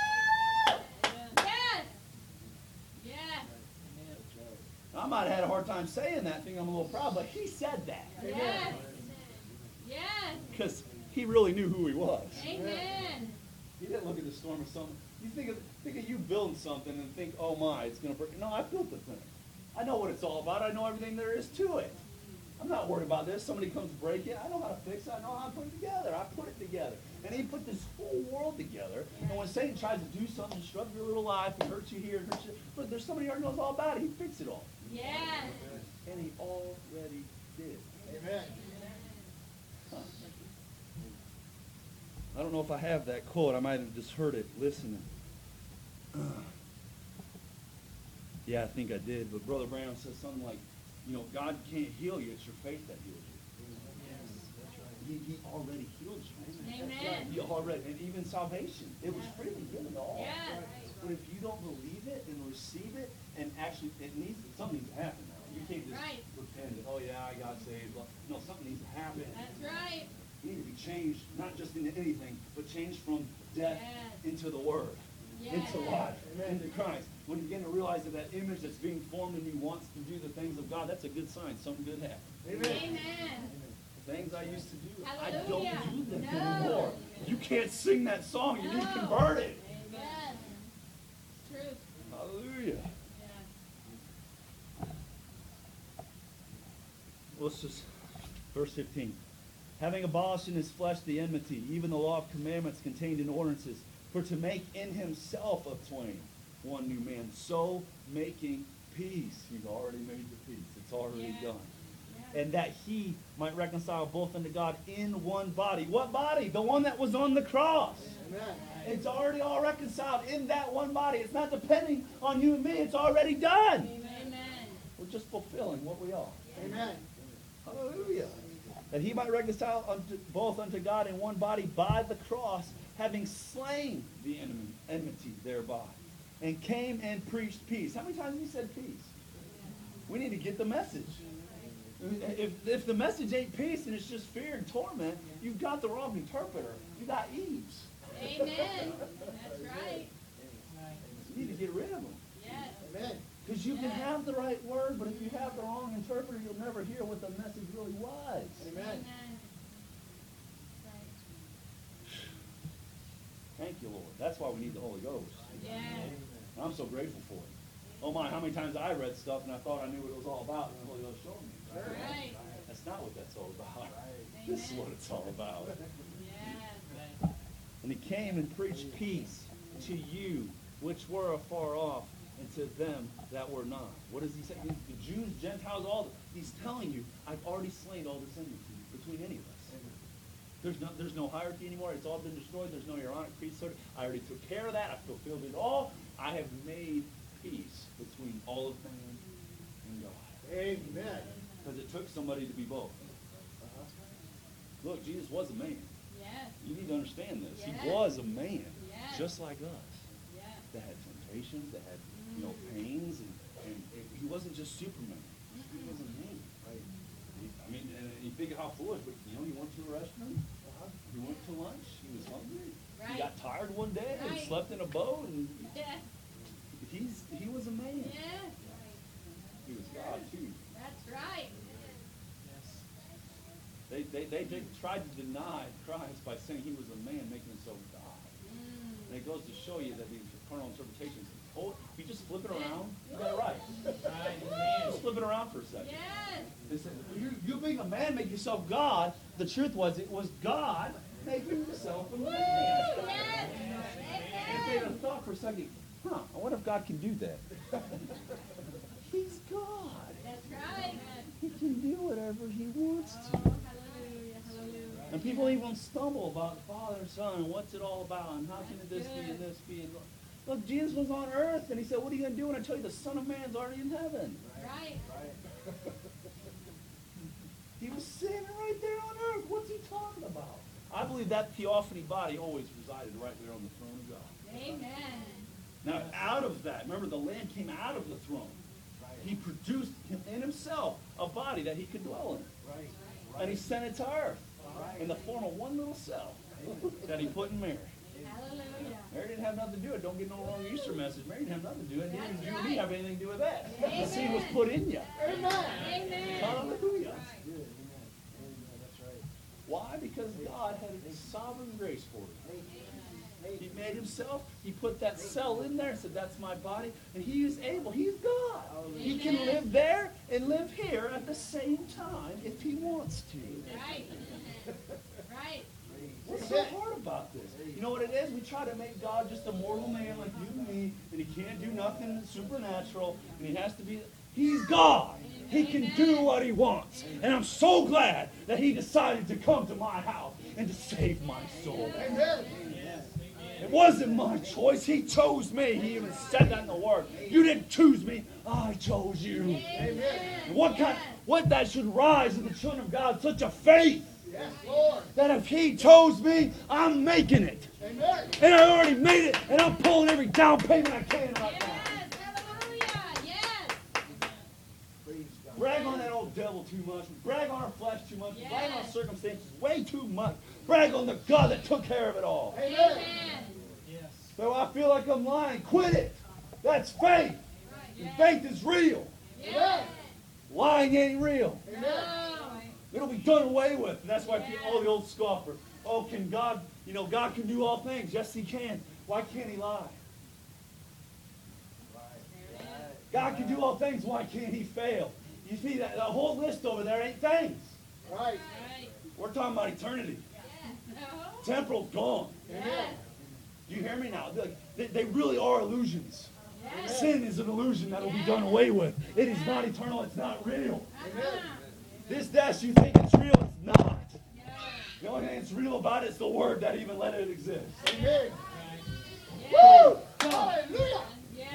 Yes. Yes. I might have had a hard time saying that thing. I'm a little proud, but he said that Yes. Yes. because he really knew who he was. Amen. He didn't look at the storm as something. You think of you building something and think, oh my, it's going to break. No, I built the thing. I know what it's all about. I know everything there is to it. I'm not worried about this. Somebody comes to break it. I know how to fix it. I know how to put it together. I put it together. And he put this whole world together. And when Satan tries to do something, disrupt your little life, and hurt you here, and hurt you, look, there's somebody who already knows all about it. He fixed it all. Yes. And he already did. Amen. Huh. I don't know if I have that quote. I might have just heard it listening. Yeah, I think I did. But Brother Brown says something like, you know, God can't heal you. It's your faith that heals you. He already healed you. Amen. He already, and even salvation. It was freely given to all. Yes. But if you don't believe it and receive it, and actually, something needs to happen now. You can't just Right. pretend that, oh yeah, I got saved. No, something needs to happen. That's right. You need to be changed, not just into anything, but changed from death Yes. into the Word, Yes. into life, into Christ. When you begin to realize that that image that's being formed in you wants to do the things of God, that's a good sign. Something good happened. Amen. The things I used to do, I Hallelujah. don't do them No. anymore. You can't sing that song. You need No. converted. Yes. Truth. Hallelujah. Yes. Let's just Verse 15. Having abolished in his flesh the enmity, even the law of commandments contained in ordinances, for to make in himself of twain one new man, so making peace. He's already made the peace. It's already done. And that he might reconcile both unto God in one body. What body? The one that was on the cross. Amen. It's already all reconciled in that one body. It's not depending on you and me. It's already done. Amen. We're just fulfilling what we are. Amen. Hallelujah. That he might reconcile both unto God in one body by the cross, having slain the enmity thereby, and came and preached peace. How many times have he said peace? We need to get the message. If the message ain't peace and it's just fear and torment, you've got the wrong interpreter. You got Eves. Amen. That's right. You need to get rid of them. Yes. Amen. Because you can have the right word, but if you have the wrong interpreter, you'll never hear what the message really was. Amen. Amen. Right. Thank you, Lord. That's why we need the Holy Ghost. Yes. And I'm so grateful for it. Oh my, how many times I read stuff and I thought I knew what it was all about, and the Holy Ghost showed me. Right. That's not what that's all about. This is what it's all about. Yes. And he came and preached peace to you, which were afar off, and to them that were not. What does he say? The Jews, Gentiles, all. He's telling you, I've already slain all this enmity between any of us. There's no hierarchy anymore. It's all been destroyed. There's no Aaronic priesthood. I already took care of that. I fulfilled it all. I have made peace between all of man and God. Amen. Because it took somebody to be both. Look, Jesus was a man. Yes. You need to understand this. Yes. He was a man, Yes. just like us. Yes. That had temptations, that had pains, and he wasn't just Superman. He was a man. Right? I mean, and you think how foolish, but he went to a restaurant. He went to lunch. He was hungry. Right. He got tired one day and Right. slept in a boat, and Yes. he was a man. Yes. He was God too. That's right. They tried to deny Christ by saying he was a man, making himself God. And it goes to show you that these carnal interpretations, if you just flip it around, you got it right. Just flip it around for a second. Yes. They said, you being a man, make yourself God. The truth was, it was God making himself a man. Yes. If they'd have thought for a second, I wonder if God can do that. He's God. That's right. He can do whatever he wants to. Oh, hallelujah. Hallelujah. And people even stumble about Father and Son and what's it all about and how can this be and this be. And look, Jesus was on earth and he said, what are you going to do when I tell you the Son of Man's already in heaven? Right. He was sitting right there on earth. What's he talking about? I believe that theophany body always resided right there on the throne of God. Amen. Now, out of that, remember the Lamb came out of the throne. He produced in himself a body that he could dwell in. And he sent it to earth in the form of one little cell that he put in Mary. Hallelujah. Mary didn't have nothing to do with it. Don't get no wrong Easter message. Mary didn't have nothing to do with it. Neither did That's you and me right. have anything to do with that. The Amen. seed was put in you. Amen. Amen. Hallelujah. That's right. Why? Because God had a sovereign grace for it. He made himself. He put that cell in there and said, that's my body. And he is able. He's God. He can Amen. live there and live here at the same time if he wants to. Right. Right. What's so hard about this? You know what it is? We try to make God just a mortal man like you and me, and he can't do nothing supernatural, and he has to be... He's God. He can do what he wants. And I'm so glad that he decided to come to my house and to save my soul. Amen. It wasn't my choice. He chose me. He even said that in the Word. You didn't choose me. I chose you. Amen. And what that should rise in the children of God, such a faith Yes, Lord. that if he chose me, I'm making it. Amen. And I already made it, and I'm pulling every down payment I can right now. Yes. Hallelujah. Yes. Praise God. Brag on that old devil too much. Brag on our flesh too much. Yes. Brag on our circumstances way too much. Brag on the God that took care of it all. Amen. Amen. So I feel like I'm lying. Quit it. That's faith. And faith is real. Yes. Lying ain't real. Amen. It'll be done away with. And that's why people, the old scoffer. Oh, can God, God can do all things. Yes, he can. Why can't he lie? God can do all things. Why can't he fail? You see, that the whole list over there ain't things. Right. Right. We're talking about eternity. No. Temporal, gone. Yes. You hear me now? They really are illusions. Yes. Sin is an illusion that will be done away with. It is not eternal. It's not real. This death, you think it's real, it's not. The only thing that's real about it is the word that even let it exist. Amen. Yes. Woo! Hallelujah. Yes.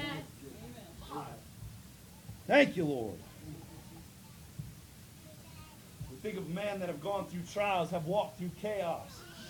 Thank you, Lord. We think of men that have gone through trials, have walked through chaos.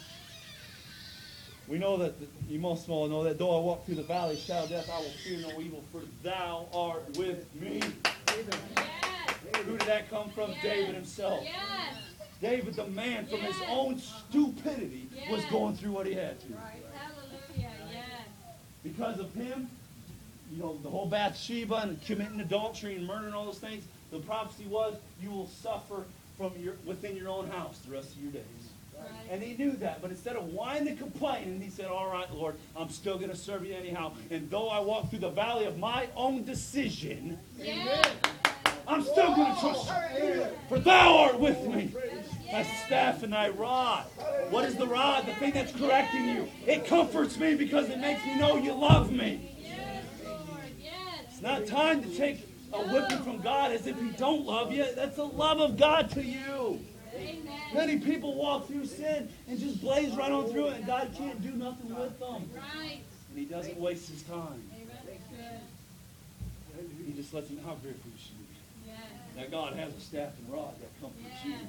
We know that, you most of all know that though I walk through the valley of shadow of death, I will fear no evil, for thou art with me. Yes. Who did that come from? Yes. David himself. Yes. David, the man, from his Yes. own stupidity, was Yes. going through what he had to. Hallelujah. Yes. Because of him, you know, the whole Bathsheba and committing adultery and murder and all those things, the prophecy was you will suffer from within your own house the rest of your days. Right. And he knew that, but instead of whining and complaining, he said, all right, Lord, I'm still going to serve you anyhow. And though I walk through the valley of my own decision, Yes. I'm still going to trust you. For thou art with me. Thy staff and thy rod. What is the rod? The thing that's correcting you. It comforts me because it makes me know you love me. Yes, Lord. Yes. It's not time to take a whipping from God as if he don't love you. That's the love of God to you. Amen. Many people walk through sin and just blaze right on through it, and God can't do nothing with them. Right. And he doesn't waste his time. Amen. Good. He just lets them know how grateful you should be. Yes. That God has a staff and rod that comforts you. Yes.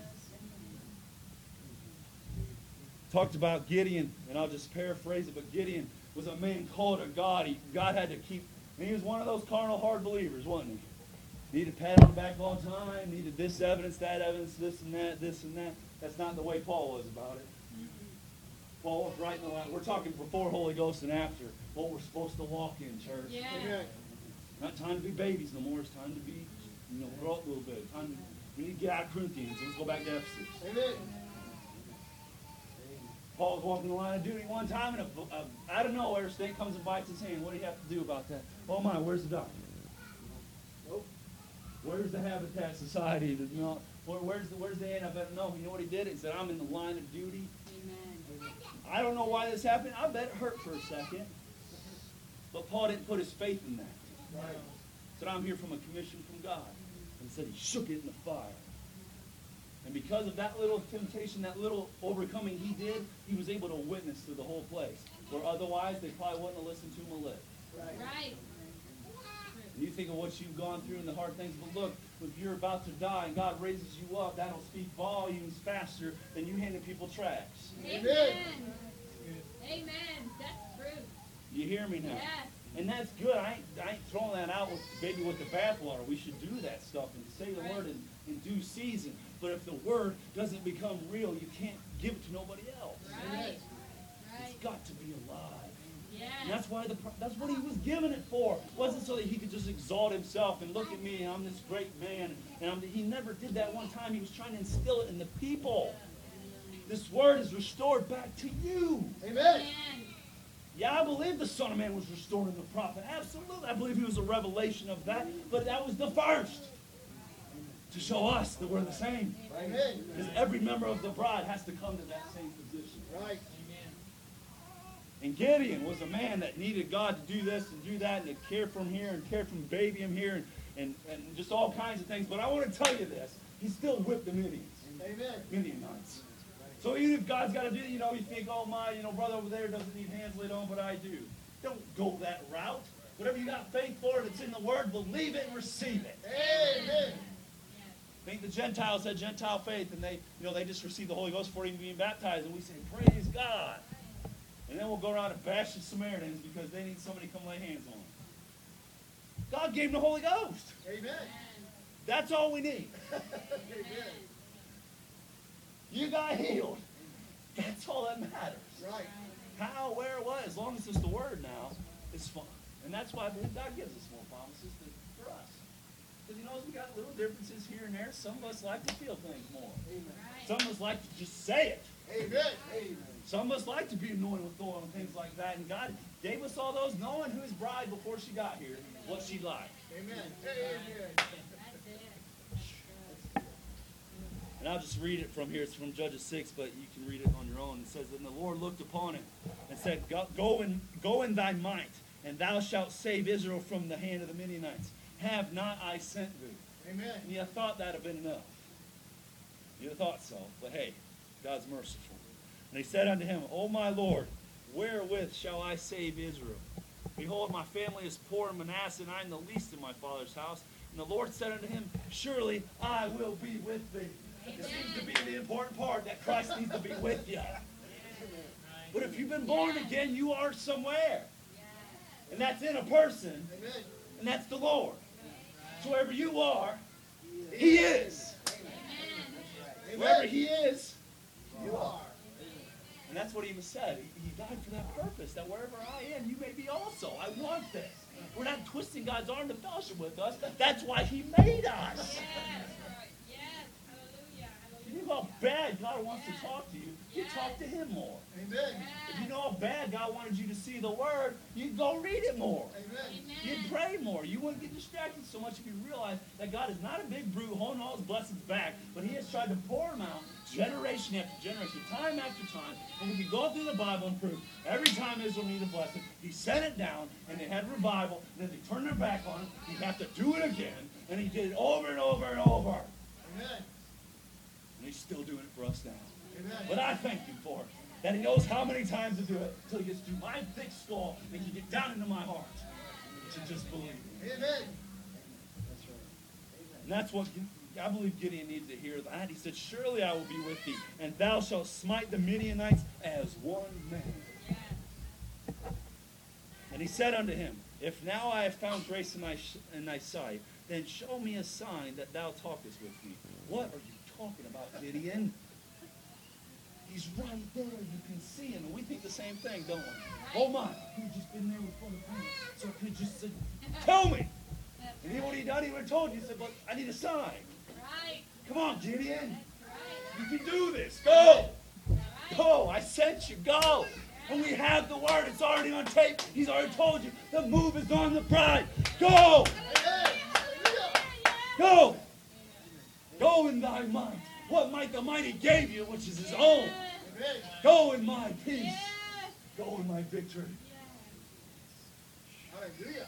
Talked about Gideon, and I'll just paraphrase it, but Gideon was a man called to God. God had to keep, and he was one of those carnal hard believers, wasn't he? Needed pat on the back all the time, needed this evidence, this and that, this and that. That's not the way Paul was about it. Paul was right in the line. We're talking before Holy Ghost and after, what we're supposed to walk in, church. Yes. Amen. Not time to be babies no more. It's time to be, grow up a little bit. We need to get out of Corinthians. Let's go back to Ephesus. Amen. Paul was walking the line of duty one time, and out of nowhere, a snake comes and bites his hand. What do you have to do about that? Oh my, where's the doctor? Nope. Where's the Habitat Society? Where's the end? I better know. You know what he did? He said, I'm in the line of duty. Amen. I don't know why this happened. I bet it hurt for a second. But Paul didn't put his faith in that. Right. He said, I'm here from a commission from God. And he said he shook it in the fire. And because of that little temptation, that little overcoming he did, he was able to witness to the whole place. Where otherwise, they probably wouldn't have listened to him a lick. Right. And you think of what you've gone through and the hard things, but look, if you're about to die and God raises you up, that'll speak volumes faster than you handing people tracts. Amen. Amen. That's true. You hear me now? Yes. And that's good. I ain't throwing that out with baby with the bathwater. We should do that stuff and say the word in due season. But if the word doesn't become real, you can't give it to nobody else. Right. It's Right. got to be alive. Yes. And that's why that's what he was giving it for. It wasn't so that he could just exalt himself and look at me, I'm this great man. And he never did that one time. He was trying to instill it in the people. This word is restored back to you. Amen. Amen. Yeah, I believe the Son of Man was restoring the prophet. Absolutely. I believe he was a revelation of that. But that was the first. To show us that we're the same. Amen. Because every member of the bride has to come to that same position. Right. And Gideon was a man that needed God to do this and do that and to care from here and care from baby him here and just all kinds of things. But I want to tell you this. He still whipped the Midians. Amen. Midianites. So even if God's got to do it, you think, oh my, brother over there doesn't need hands laid on, but I do. Don't go that route. Whatever you got faith for, if it's in the Word, believe it and receive it. Amen. I think the Gentiles had Gentile faith, and they just received the Holy Ghost before even being baptized, and we say, praise God. And then we'll go around and bash the Samaritans because they need somebody to come lay hands on them. God gave them the Holy Ghost. Amen. That's all we need. Amen. You got healed. That's all that matters. Right. How, where, what, as long as it's the Word now, it's fun. And that's why I believe God gives us more promises for us. Because he knows we got little differences here and there. Some of us like to feel things more. Amen. Some of us like to just say it. Amen. Amen. Some of us like to be anointed with oil and things like that. And God gave us all those knowing who his bride before she got here, what she liked. Amen. Amen. That's it. And I'll just read it from here. It's from Judges 6, but you can read it on your own. It says, and the Lord looked upon him and said, go in thy might, and thou shalt save Israel from the hand of the Midianites. Have not I sent thee? Amen. And you thought that had been enough. You thought so. But hey, God's merciful. And he said unto him, O my Lord, wherewith shall I save Israel? Behold, my family is poor in Manasseh, and I am the least in my father's house. And the Lord said unto him, surely I will be with thee. It seems to be the important part, that Christ needs to be with you. But if you've been born again, you are somewhere. And that's in a person. Amen. And that's the Lord. So wherever you are, He is. Wherever He is, You are. and that's what He said. He died for that purpose, that wherever I am, you may be also. I want this. We're not twisting God's arm to fellowship with us. That's why He made us. You know how bad God wants to talk to you, you talk to Him more. Amen. If you know how bad God wanted you to see the Word, you'd go read it more. Amen. You'd pray more. You wouldn't get distracted so much if you realize that God is not a big brute holding all His blessings back, but He has tried to pour them out generation after generation, time after time. And we can go through the Bible and prove every time Israel needed a blessing, He sent it down, and they had revival, and then they turned their back on it. He'd have to do it again, and He did it over and over and over. Amen. And He's still doing it for us now. Amen. But I thank Him for it. That He knows how many times to do it until He gets through my thick skull and can get down into my heart to just believe. Amen. And that's what I believe Gideon needs to hear that. He said, surely I will be with thee, and thou shalt smite the Midianites as one man. And he said unto him, if now I have found grace in thy sight, then show me a sign that thou talkest with me. What are you talking about, Gideon? He's right there. You can see him. And we think the same thing, don't we? Oh my, he's just been there with full of pain. So he could just say, tell me. And he would have done, he would have told you. He said, but I need a sign. Right. Come on, Gideon. Right. You can do this. Go. Go. I sent you. Go. And we have the word. It's already on tape. He's already told you. The move is on the bride. Go. Amen. Go. Go in thy might. What might the mighty gave you, which is His own. Amen. Go in my peace. Go in my victory. Hallelujah.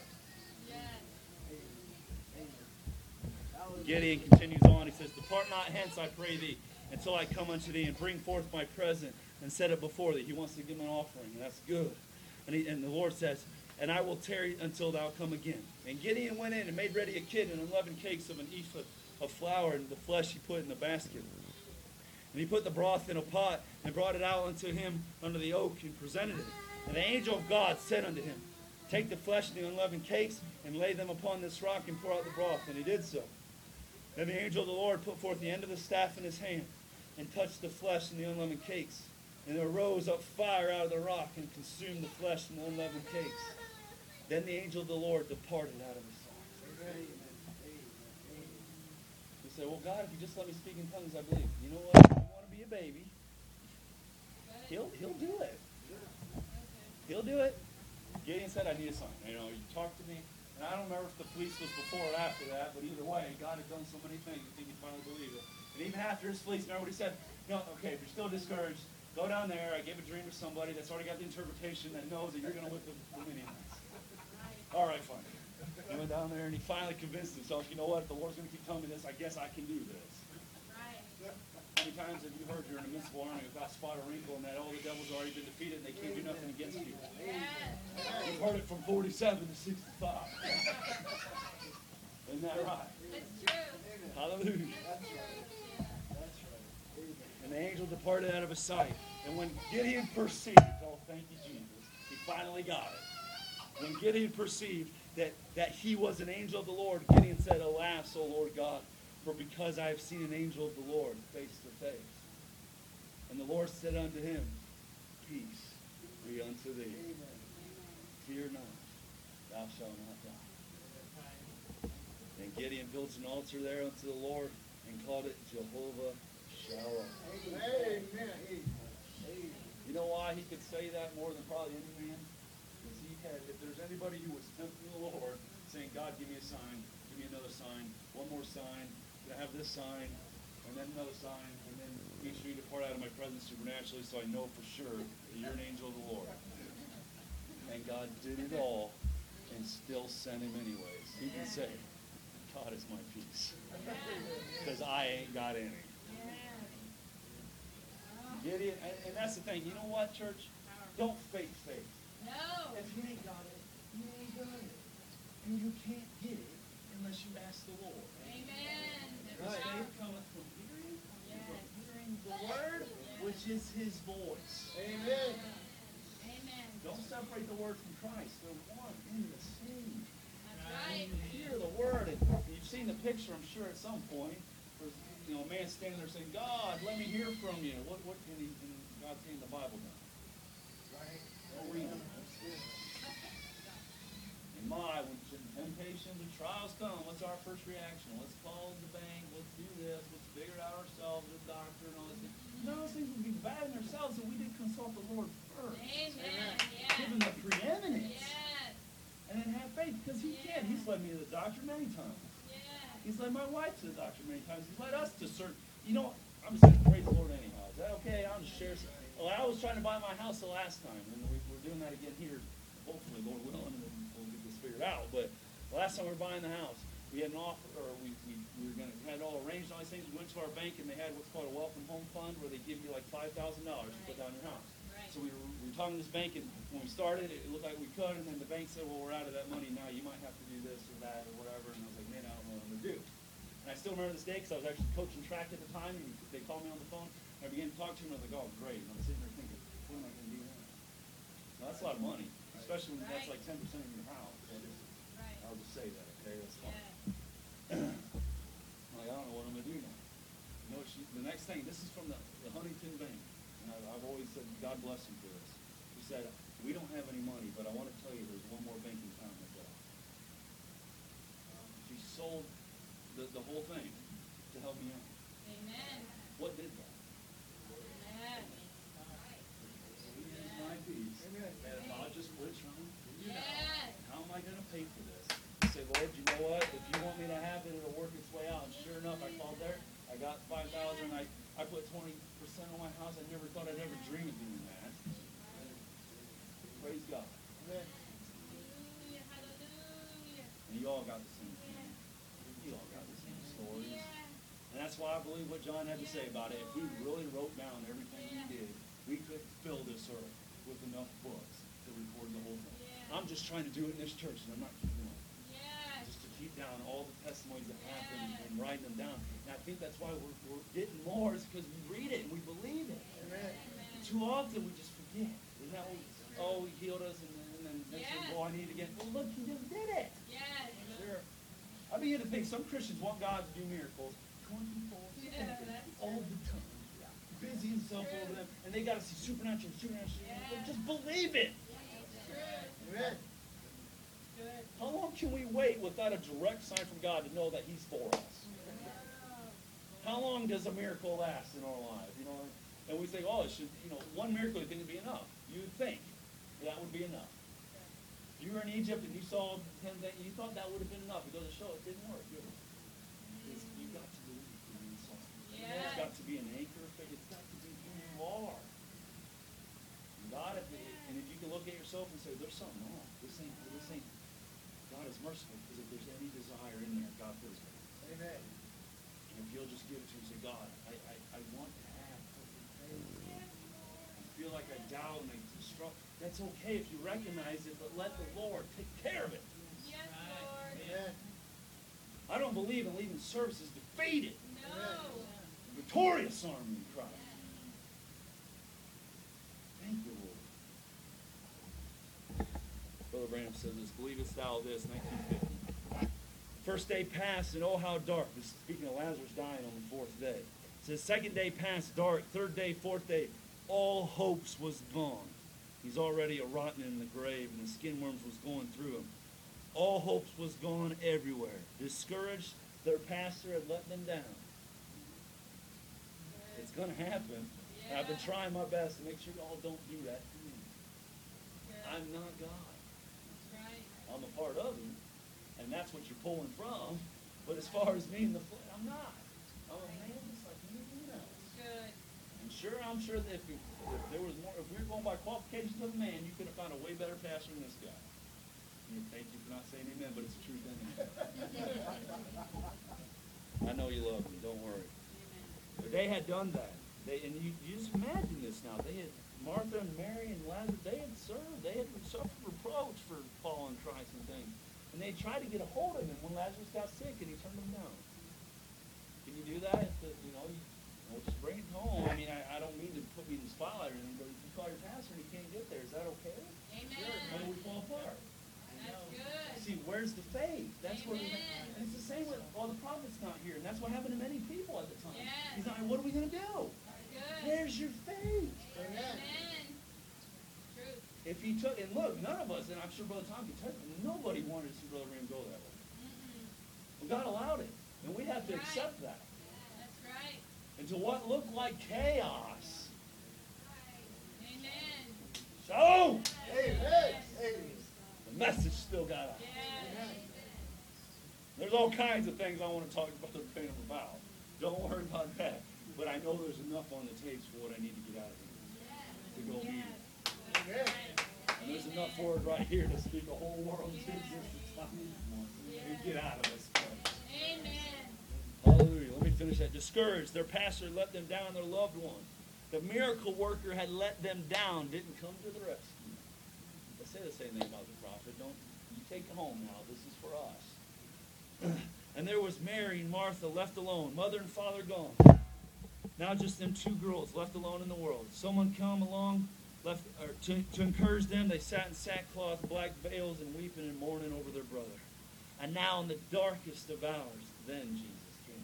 Gideon continues on. He says, depart not hence, I pray thee, until I come unto thee and bring forth my present and set it before thee. He wants to give him an offering, and that's good. And the Lord says, and I will tarry until thou come again. And Gideon went in and made ready a kid and 11 cakes of an ephah of flour, and the flesh he put in the basket. And he put the broth in a pot and brought it out unto him under the oak and presented it. And the angel of God said unto him, take the flesh and the unleavened cakes and lay them upon this rock and pour out the broth. And he did so. Then the angel of the Lord put forth the end of the staff in his hand and touched the flesh and the unleavened cakes. And there arose up fire out of the rock and consumed the flesh and the unleavened cakes. Then the angel of the Lord departed out of his sight. You say, well, God, if you just let me speak in tongues, I believe. You know what? If you want to be a baby, he'll do it. He'll do it. Gideon said, I need a sign. You talk to me. And I don't remember if the fleece was before or after that, but either way, God had done so many things, you think he'd finally believe it. And even after his fleece, remember what he said? No, okay, if you're still discouraged, go down there. I gave a dream to somebody that's already got the interpretation that knows that you're going to whip the Midianites. All right, fine. He went down there and he finally convinced himself, you know what, if the Lord's going to keep telling me this, I guess I can do this. How many times have you heard you're an invincible army without a spot or wrinkle and that all the devil's already been defeated and they can't do nothing against you? You've heard it from 47 to 65. Isn't that right? That's true. Hallelujah. And the angel departed out of his sight. And when Gideon perceived, oh, thank you, Jesus, he finally got it. When Gideon perceived that he was an angel of the Lord, Gideon said, alas, O Lord God, for because I have seen an angel of the Lord face to face. And the Lord said unto him, peace be unto thee. Fear not, thou shalt not die. And Gideon builds an altar there unto the Lord and called it Jehovah Shalom. Amen. You know why he could say that more than probably any man? Because he had, if there's anybody who was tempting the Lord, saying, God, give me a sign, give me another sign, one more sign, can I have this sign? And then another sign, and then make sure you depart out of my presence supernaturally, so I know for sure that you're an angel of the Lord. And God did it all and still sent him anyways. He can say, God is my peace. Because I ain't got any. Gideon, and that's the thing. You know what, church? Don't fake faith. No. If you ain't got it, you ain't got it. And you can't get it unless you ask the Lord. Amen. Because Right. faith cometh from hearing, and from Yes. hearing the word, which is his voice. Amen. Amen. Don't separate the word from Christ. They're one in the same. That's right. You hear the word, and you've seen the picture, I'm sure, at some point. Where, a man standing there saying, God, let me hear from you. What can he, in God's saying the Bible does? Right. Don't read it. And when temptations and trials come, what's our first reaction? Let's call the bank, let's do this, let's figure it out ourselves, the doctor and all this. None of those things would be bad in ourselves if we didn't consult the Lord first. Amen. Give him Yes. the preeminence. Yes. And then have faith, because he can. He's led me to the doctor many times. Yes. He's led my wife to the doctor many times. He's led us to certain. I'm just saying, praise the Lord anyhow. Is that okay? I'll just share some. Well, I was trying to buy my house the last time, and we're doing that again here, hopefully, Lord willing, and we'll get this figured out. But the last time we were buying the house, we had an offer, or we were going to had it all arranged, all these things. We went to our bank, and they had what's called a welcome home fund, where they give you like $5,000 to put down your house. Right. So we were talking to this bank, and when we started, it looked like we could, and then the bank said, well, we're out of that money now. You might have to do this or that or whatever. And I was like, man, I don't know what I'm going to do. And I still remember this day because I was actually coaching track at the time, and they called me on the phone. And I began to talk to him, and I was like, oh, great. And I'm sitting there thinking, what am I going to do now? Now, that's a lot of money, especially when that's like 10% of your house. Right. I'll just say that, okay? That's fine. Yeah. I'm like, I don't know what I'm going to do now. The next thing, this is from the Huntington Bank. And I've always said, God bless him for this. He said, we don't have any money, but I want to tell you there's one more bank in town that does. She sold the whole thing to help me out. Amen. What did that? Amen. He is my peace. Amen. And if I'll just quit trying, Yes. how am I going to pay for this? I say, Lord, you know what? If you want me to have it, it'll work its way out. And sure enough, I called there. I got $5,000. I put 20% on my house. I never thought I'd ever dream of doing that. Praise God. Amen. Hallelujah. Hallelujah. And you all got the same thing. You all got the same stories. And that's why I believe what John had to say about it. If we really wrote down everything he did, we could fill this earth with enough books to record the whole thing. I'm just trying to do it in this church, and I'm not keeping up. Yes. Just to keep down all the testimonies that happened and writing them down. And I think that's why we're getting more, is because we read it and we believe it. Amen. Too often we just forget. Isn't that what he healed us, and then next thing, Yes. I need to get, well, look, he just did it. Yes. Sure. I begin to think some Christians want God to do miracles 24/7, Yeah, that's all the time. Busy himself over them, and they got to see supernatural. Yeah. Just believe it. Amen. Good. How long can we wait without a direct sign from God to know that he's for us? How long does a miracle last in our lives? And we think, oh, it should, one miracle you think would be enough. You would think that would be enough. If you were in Egypt and you saw 10 things, you thought that would have been enough. It goes to show it didn't work, did it? You've got to believe in something. It's Yes. got to be an anchor of faith. It's got to be who you are. And God, and if you can look at yourself and say, there's something wrong. This ain't. God is merciful, because if there's any desire in there, God puts it. Amen. And if you'll just give it to him and say, God, I want to have perfect faith. I feel like I doubt and I struggle. That's okay if you recognize it, but let the Lord take care of it. Yes, Lord. Amen. I don't believe in leaving services defeated. No. Victorious army in Christ. Thank you, Lord. Brother Branham says this, believest thou this, 1950. First day passed, and oh, how dark. This is speaking of Lazarus dying on the fourth day. It says, second day passed dark, third day, fourth day, all hopes was gone. He's already a rotten in the grave, and the skin worms was going through him. All hopes was gone everywhere. Discouraged, their pastor had let them down. It's going to happen. And I've been trying my best to make sure y'all don't do that to me. I'm not God. That's right. I'm a part of him, and that's what you're pulling from. But as far as me and the flesh, I'm not. I'm a man just like good. And sure, I'm sure that if there was more, if we were going by qualifications of a man, you could have found a way better pastor than this guy. And thank you for not saying amen, but it's the truth anyway. I know you love me. Don't worry. Amen. But they had done that. And you just imagine this now. They had Martha and Mary and Lazarus. They had served. They had suffered reproach for following Christ and things. And they tried to get a hold of him when Lazarus got sick, and he turned them down. Can you do that? Just bring it home. I mean, I don't mean to put me in the spotlight or anything, but if you call your pastor and he can't get there, is that okay? Amen. How do we fall apart? That's good. See, where's the faith? That's where we. Amen. And it's the same with the prophet's not here, and that's what happened to many people at the time. Yes. He's not. What are we going to do? Good. Where's your faith? Amen. Truth. If he took, and look, none of us, and I'm sure Brother Tom can tell you, nobody wanted to see Brother Ram go that way. Well, God allowed it, and we have to Right. accept that. That's right. And to what looked like chaos. Amen. So Amen. Amen. the message still got out. Yes. There's all kinds of things I want to talk to Brother Pam about. Don't worry about that. But I know there's enough on the tapes for what I need to get out of here. To go meet. Amen. And there's enough for it right here to speak a whole world into existence. And get out of this place. Amen. Hallelujah. Let me finish that. Discouraged. Their pastor let them down, their loved one. The miracle worker had let them down, didn't come to the rescue. Let's say the same thing about the prophet. Don't you take it home now. This is for us. And there was Mary and Martha left alone, mother and father gone. Now just them two girls left alone in the world. Someone come along to encourage them. They sat in sackcloth, black veils, and weeping and mourning over their brother. And now in the darkest of hours, then Jesus came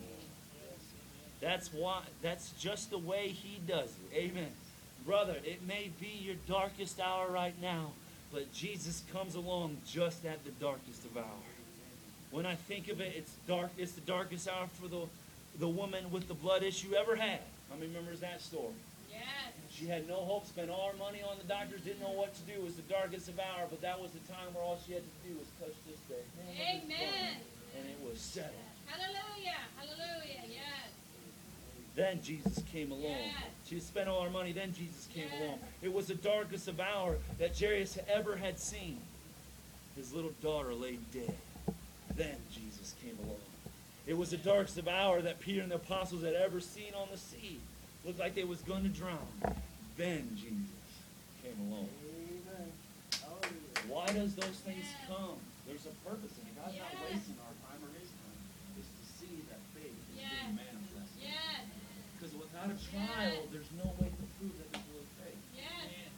along. That's just the way he does it. Amen. Brother, it may be your darkest hour right now, but Jesus comes along just at the darkest of hours. When I think of it, it's dark. It's the darkest hour for the woman with the blood issue ever had. How many remembers that story? Yes. She had no hope, spent all her money on the doctors, didn't know what to do. It was the darkest of hour, but that was the time where all she had to do was touch this day. Amen. And it was settled. Hallelujah. Hallelujah. Yes. Then Jesus came along. Yes. She spent all her money, then Jesus came Yes. along. It was the darkest of hour that Jairus ever had seen. His little daughter lay dead. Then Jesus came along. It was the darkest of hour that Peter and the apostles had ever seen on the sea. Looked like they was going to drown. Then Jesus came along. Amen. Hallelujah. Why does those things come? There's a purpose in it. God's not Yes. wasting our time or his time. It's to see that faith is Yes. being manifested. Yes. Because without a trial, there's no way to prove that it's really faith. Yes.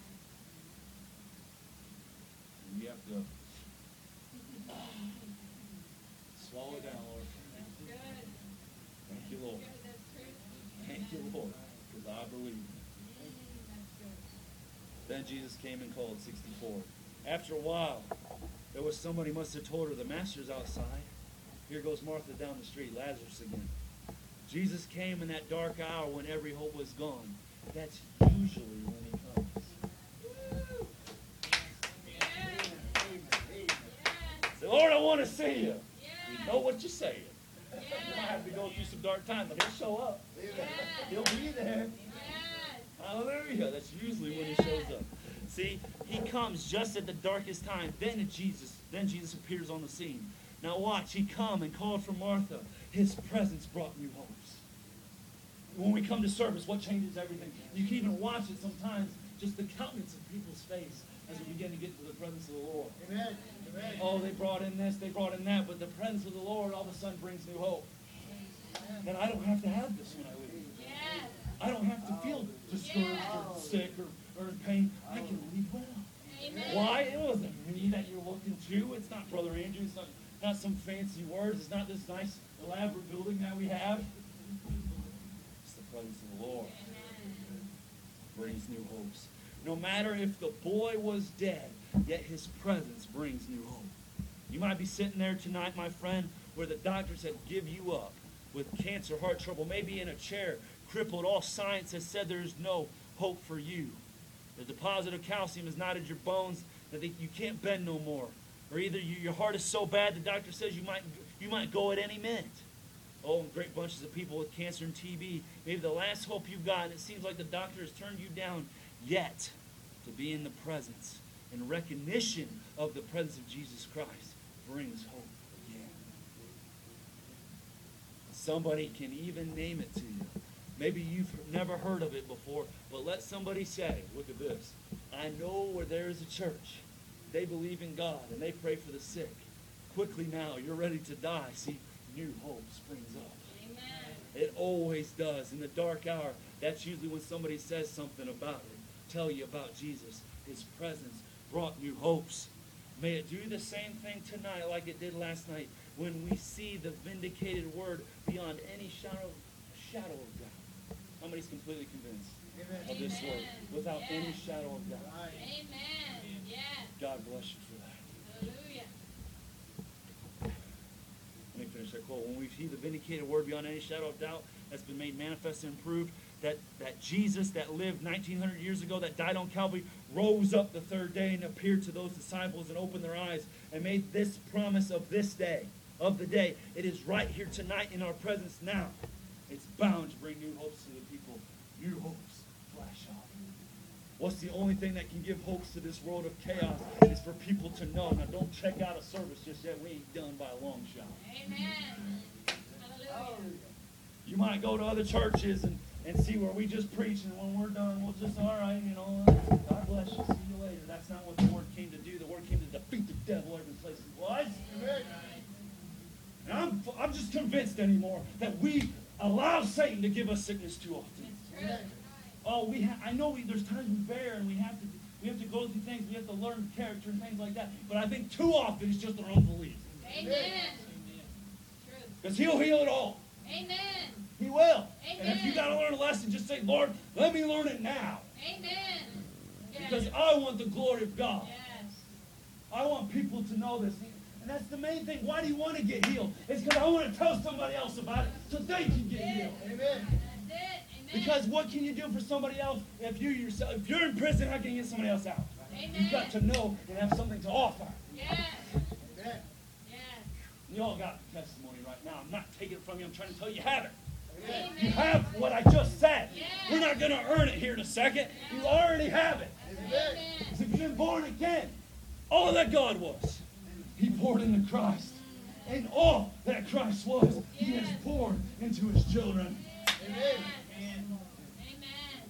And you have to swallow it down, Lord. That's good. Thank you, Lord. Good. That's true. Thank you, Lord. Because I believe. That's good. Then Jesus came and called 64. After a while, there was somebody must have told her the master's outside. Here goes Martha down the street, Lazarus again. Jesus came in that dark hour when every hope was gone. That's usually when he comes. Yes. Amen. Yes. Say, Lord, I want to see you. Yes. You know what you're saying. You might Yes. have to go through some dark times, but he'll show up. Yes. He'll be there. Yes. Hallelujah. That's usually when he shows up. See, he comes just at the darkest time. Then Jesus appears on the scene. Now watch, he come and called for Martha. His presence brought new hopes. When we come to service, what changes everything? You can even watch it sometimes, just the countenance of people's face as we begin to get to the presence of the Lord. Amen. Amen. Oh, they brought in this, they brought in that, but the presence of the Lord all of a sudden brings new hope. And I don't have to have this when I leave. Yes. I don't have to feel discouraged or sick or in pain. I can leave well. Amen. Why? It wasn't me that you're looking to. It's not Brother Andrew. It's not some fancy words. It's not this nice, elaborate building that we have. It's the presence of the Lord. Amen. Brings new hopes. No matter if the boy was dead, yet his presence brings new hope. You might be sitting there tonight, my friend, where the doctors have give you up with cancer, heart trouble, maybe in a chair, crippled. All science has said there is no hope for you. The deposit of calcium is not in your bones, that you can't bend no more. Or either your heart is so bad, the doctor says you might go at any minute. Oh, great bunches of people with cancer and TB. Maybe the last hope you've got, and it seems like the doctor has turned you down. Yet, to be in the presence and recognition of the presence of Jesus Christ brings hope again. Somebody can even name it to you. Maybe you've never heard of it before, but let somebody say, look at this. I know where there is a church. They believe in God and they pray for the sick. Quickly now, you're ready to die. See, new hope springs up. Amen. It always does. In the dark hour, that's usually when somebody says something about it. Tell you about Jesus. His presence brought new hopes. May it do the same thing tonight like it did last night when we see the vindicated word beyond any shadow of doubt. Somebody's completely convinced of this word without any shadow of doubt. Amen. Yes. God bless you for that. Hallelujah. Let me finish that quote. When we see the vindicated word beyond any shadow of doubt that's been made manifest and proved, that Jesus that lived 1900 years ago, that died on Calvary, rose up the third day and appeared to those disciples and opened their eyes and made this promise of this day, of the day. It is right here tonight in our presence now. It's bound to bring new hopes to the people. New hopes flash up. What's the only thing that can give hopes to this world of chaos is for people to know. Now, don't check out a service just yet. We ain't done by a long shot. Amen. Hallelujah. You might go to other churches and see where we just preach, and when we're done, we'll just, all right, God bless you, see you later. That's not what the Word came to do. The Word came to defeat the devil every place he was. And I'm just convinced anymore that we allow Satan to give us sickness too often. It's true. Oh, I know there's times we bear, and we have to go through things. We have to learn character and things like that. But I think too often it's just our unbelief. Amen. True. Because He'll heal it all. Amen. He will. Amen. And if you got to learn a lesson, just say, Lord, let me learn it now. Amen. Yes. Because I want the glory of God. Yes. I want people to know this. And that's the main thing. Why do you want to get healed? It's because I want to tell somebody else about it so they can get healed. Amen. That's it. Amen. Because what can you do for somebody else if you're in prison, how can you get somebody else out? Amen. You've got to know and have something to offer. Yes. Amen. Yes. You all got the testimony right now. I'm not taking it from you. I'm trying to tell you have it. Amen. You have what I just said. Yes. We're not going to earn it here in a second. You already have it. Amen. Because if you've been born again, all that God was, He poured into Christ. And all that Christ was, He has poured into His children. Amen. Amen. Amen.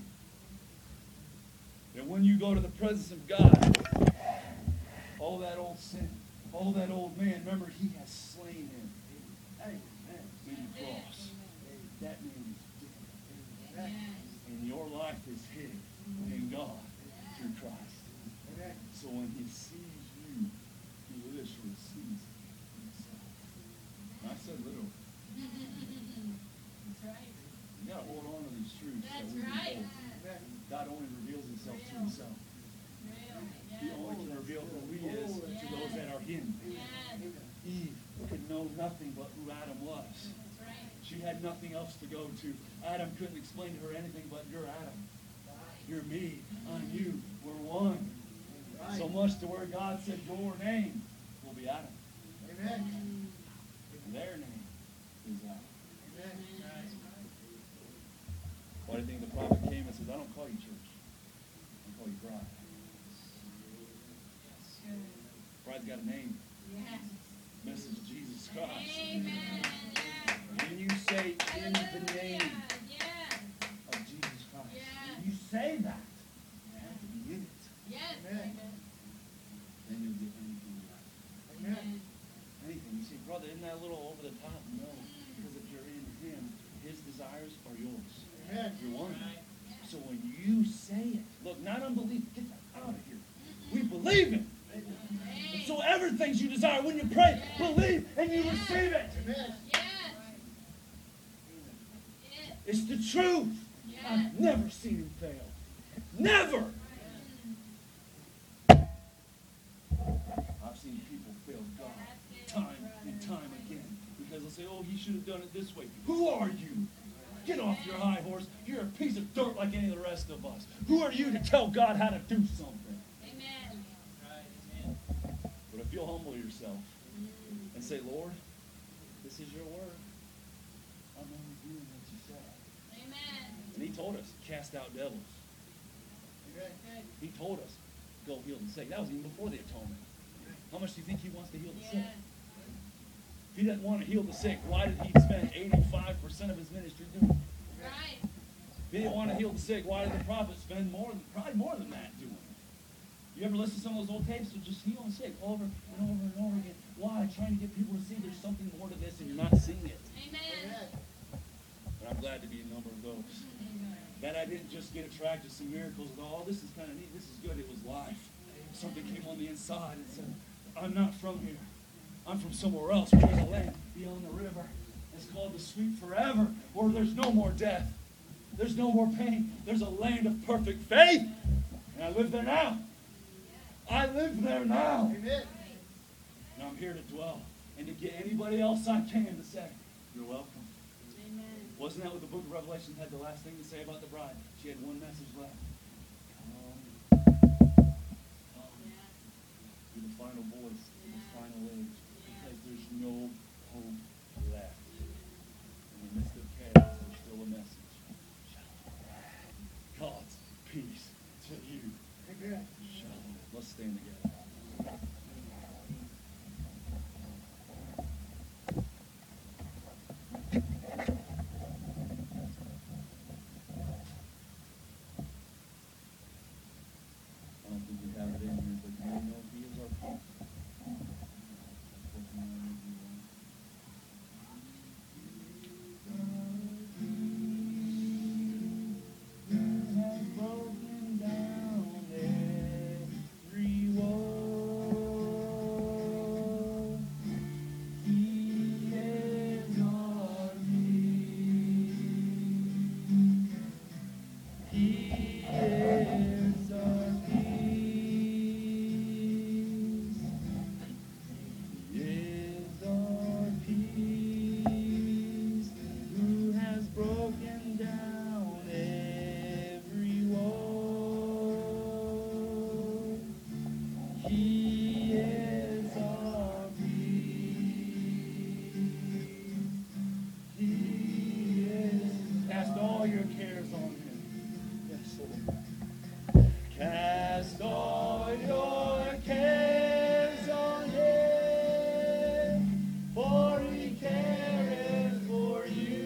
And when you go to the presence of God, all that old sin, all that old man, remember, He has slain him. Amen. On the cross. That man is dead. And your life is hid in God through Christ. Amen. So when He sees you, He literally sees Himself. And I said literally. That's right. You got to hold on to these truths. That's that we right. behold. God only reveals Himself to Himself. He only can reveal who He is to those that are Him. Yes. Eve could know nothing but who Adam was. That's right. She had nothing else to go to. Adam couldn't explain to her anything but you're Adam. You're me. I'm you. We're one. So much to where God said your name will be Adam. Amen. And their name is Adam. Amen. Why do you think the prophet came and says, I don't call you church. I call you bride. Bride's got a name. Yes. Mrs. Jesus Christ. Amen. Yes. When you say in the name Yes. of Jesus Christ, Yes. when you say that, you have to be in it. Yes. Amen. Then you'll get anything you like. Amen. Anything. You say, brother, isn't that a little over the top? No. Because if you're in Him, His desires are yours. Amen. You're one. So when you say it, look, not unbelief, get that out of here. We believe it. And so everything you desire, when you pray, believe and you receive it. Amen. Yes. Yes. It's the truth. I've never seen Him fail. Never. I've seen people fail God time and time again because they'll say, oh, He should have done it this way. Who are you? Get off your high horse. You're a piece of dirt like any of the rest of us. Who are you to tell God how to do something? Amen. But if you'll humble yourself and say, Lord, this is your word. I'm only doing what you said. Amen. And he told us, cast out devils. Amen. Good. He told us, go heal the sick. That was even before the atonement. How much do you think he wants to heal the sick? Yes. If he doesn't want to heal the sick, why did he spend 85% of his ministry doing it? Right. If he didn't want to heal the sick, why did the prophet spend probably more than that doing it? You ever listen to some of those old tapes of just healing the sick over and over and over again? Why? Trying to get people to see there's something more to this and you're not seeing it. Amen. But I'm glad to be a number of those. Amen. That I didn't just get attracted to some miracles and all, this is kind of neat, this is good. It was life. Something came on the inside and said, I'm not from here. I'm from somewhere else. Where there's a land beyond the river. It's called the Sweet Forever, where there's no more death. There's no more pain. There's a land of perfect faith. And I live there now. I live there now. Amen. And I'm here to dwell and to get anybody else I can to say, you're welcome. Amen. Wasn't that what the book of Revelation had the last thing to say about the bride? She had one message left. Come. Be the final voice in the final age. Because there's no hope left. In the midst of chaos, there's still a message. God's peace to you. Amen. Shalom. Let's stand together. I don't think we have it in here, but you know He is our peace. Broken down every wall. He is our peace. He is our peace. He is our peace, who has broken down every wall. He is our peace. He is. Cast all your cares on Him. Yes, Lord. Cast all your cares on Him, for He careth for you.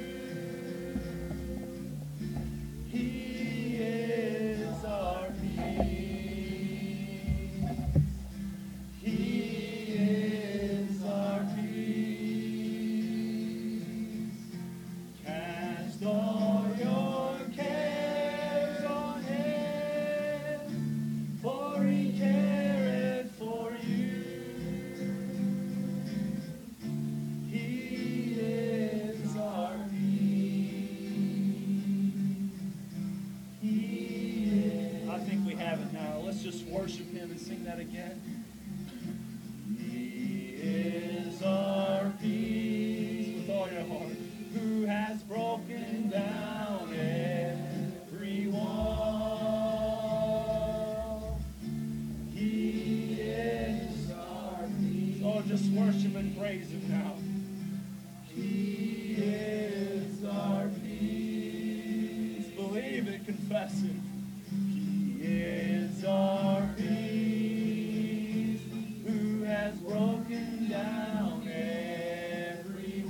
He is our peace. He is our peace. Cast all your cares on Him, for He careth for you. He is our peace. He is. I think we have it now. Let's just worship Him and sing that again. He is our peace with all your heart, who has broken down every wall. He is our peace. Oh, just worship and praise Him now. He is our peace. Believe it, confess it. He is our peace, who has broken down every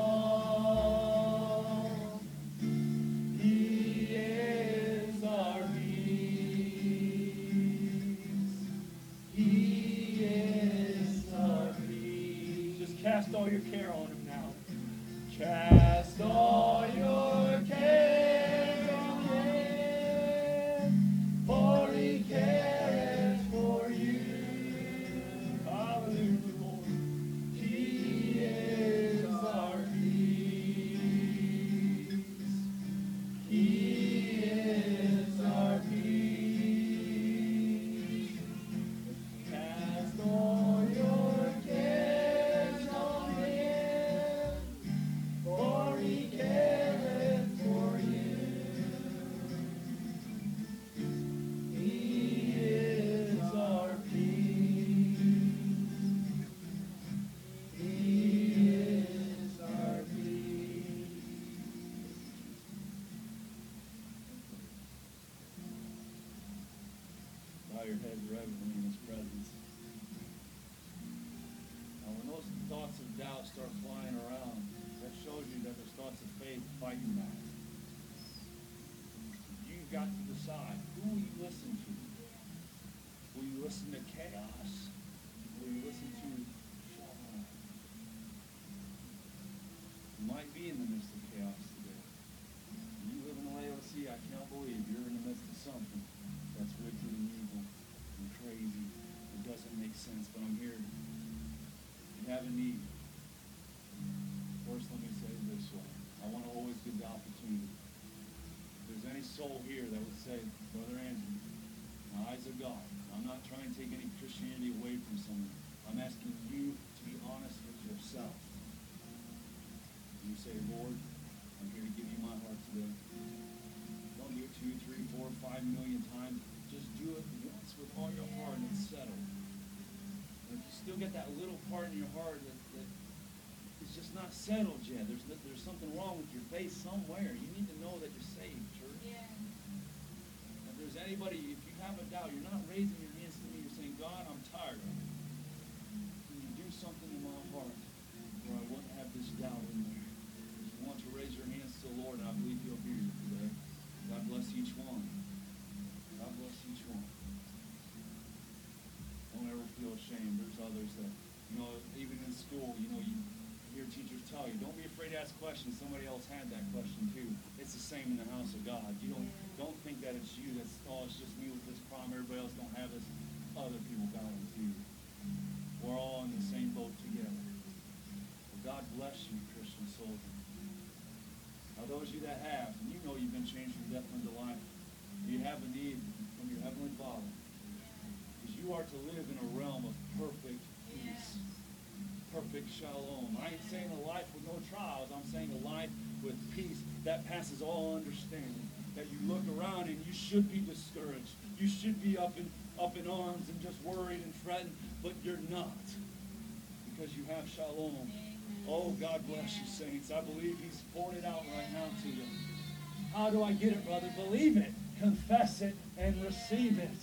wall. He is our peace. He is our peace. Just cast all your care on Him now. Cast all your cares on Him, for He careth for you. Hallelujah, Lord. He is our peace. He is our peace. Cast all your cares on Him, for He careth for you. your heads reverently in His presence. Now, when those thoughts of doubt start flying around, that shows you that there's thoughts of faith fighting back. You've got to decide, who will you listen to? Will you listen to chaos? Will you listen to shalom? You might be in the midst of chaos today. You live in Laodicea, I can't believe you're in the midst of something that's wicked and evil and crazy. It doesn't make sense, but I'm here. You have a need. First, let me say it this way. I want to always give the opportunity. If there's any soul here that would say, Brother Andrew, my eyes of God, I'm not trying to take any Christianity away from someone. I'm asking you to be honest with yourself. You say, Lord, I'm here to give you my heart today. Don't do it 2, 3, 4, 5 million times. Just do it once with all your heart and settle. And if you still get that little part in your heart that is just not settled yet, there's something wrong with your faith somewhere. You need to know that you're saved, church. Yeah. If there's anybody, if you have a doubt, you're not raising your hands to me, you're saying, God, I'm tired of it. Can you do something in my heart where I wouldn't have this doubt in there? If you want to raise your hands to the Lord, and I believe He'll hear you today. God bless each one. God bless each one. Don't ever feel ashamed. There's others that, even in school, you hear teachers tell you, don't be afraid to ask questions. Somebody else had that question too. It's the same in the house of God. You don't think that it's you that's, it's just me with this problem. Everybody else don't have this. Other people got it too. We're all in the same boat together. Well, God bless you, Christian soldier. Now, those of you that have, and you know you've been changed from death unto life, you have a need from your Heavenly Father. Because you are to live in a realm of perfect peace. Perfect shalom. I ain't saying a life with no trials. I'm saying a life with peace that passes all understanding. That you look around and you should be discouraged. You should be up in arms and just worried and fretting, but you're not. Because you have shalom. Oh, God bless you, saints. I believe He's pouring it out right now to you. How do I get it, brother? Believe it, confess it, and receive it.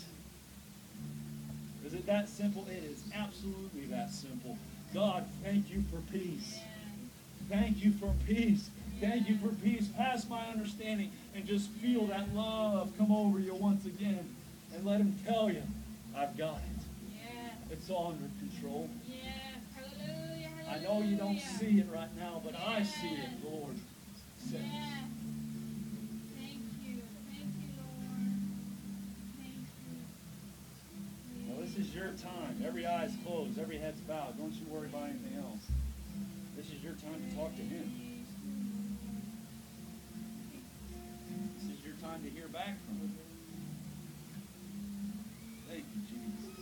Is it that simple? It is absolutely that simple. God, thank you for peace. Thank you for peace. Thank you for peace past my understanding. And just feel that love come over you once again. And let Him tell you, I've got it. Yeah. It's all under control. Yeah. Hallelujah. I know you don't see it right now, but I see it, Lord. Yeah. Thank you. Thank you, Lord. Thank you. Now, this is your time. Every eye's closed. Every head's bowed. Don't you worry about anything else. This is your time to talk to Him. This is your time to hear back from Him. Thank you, Jesus.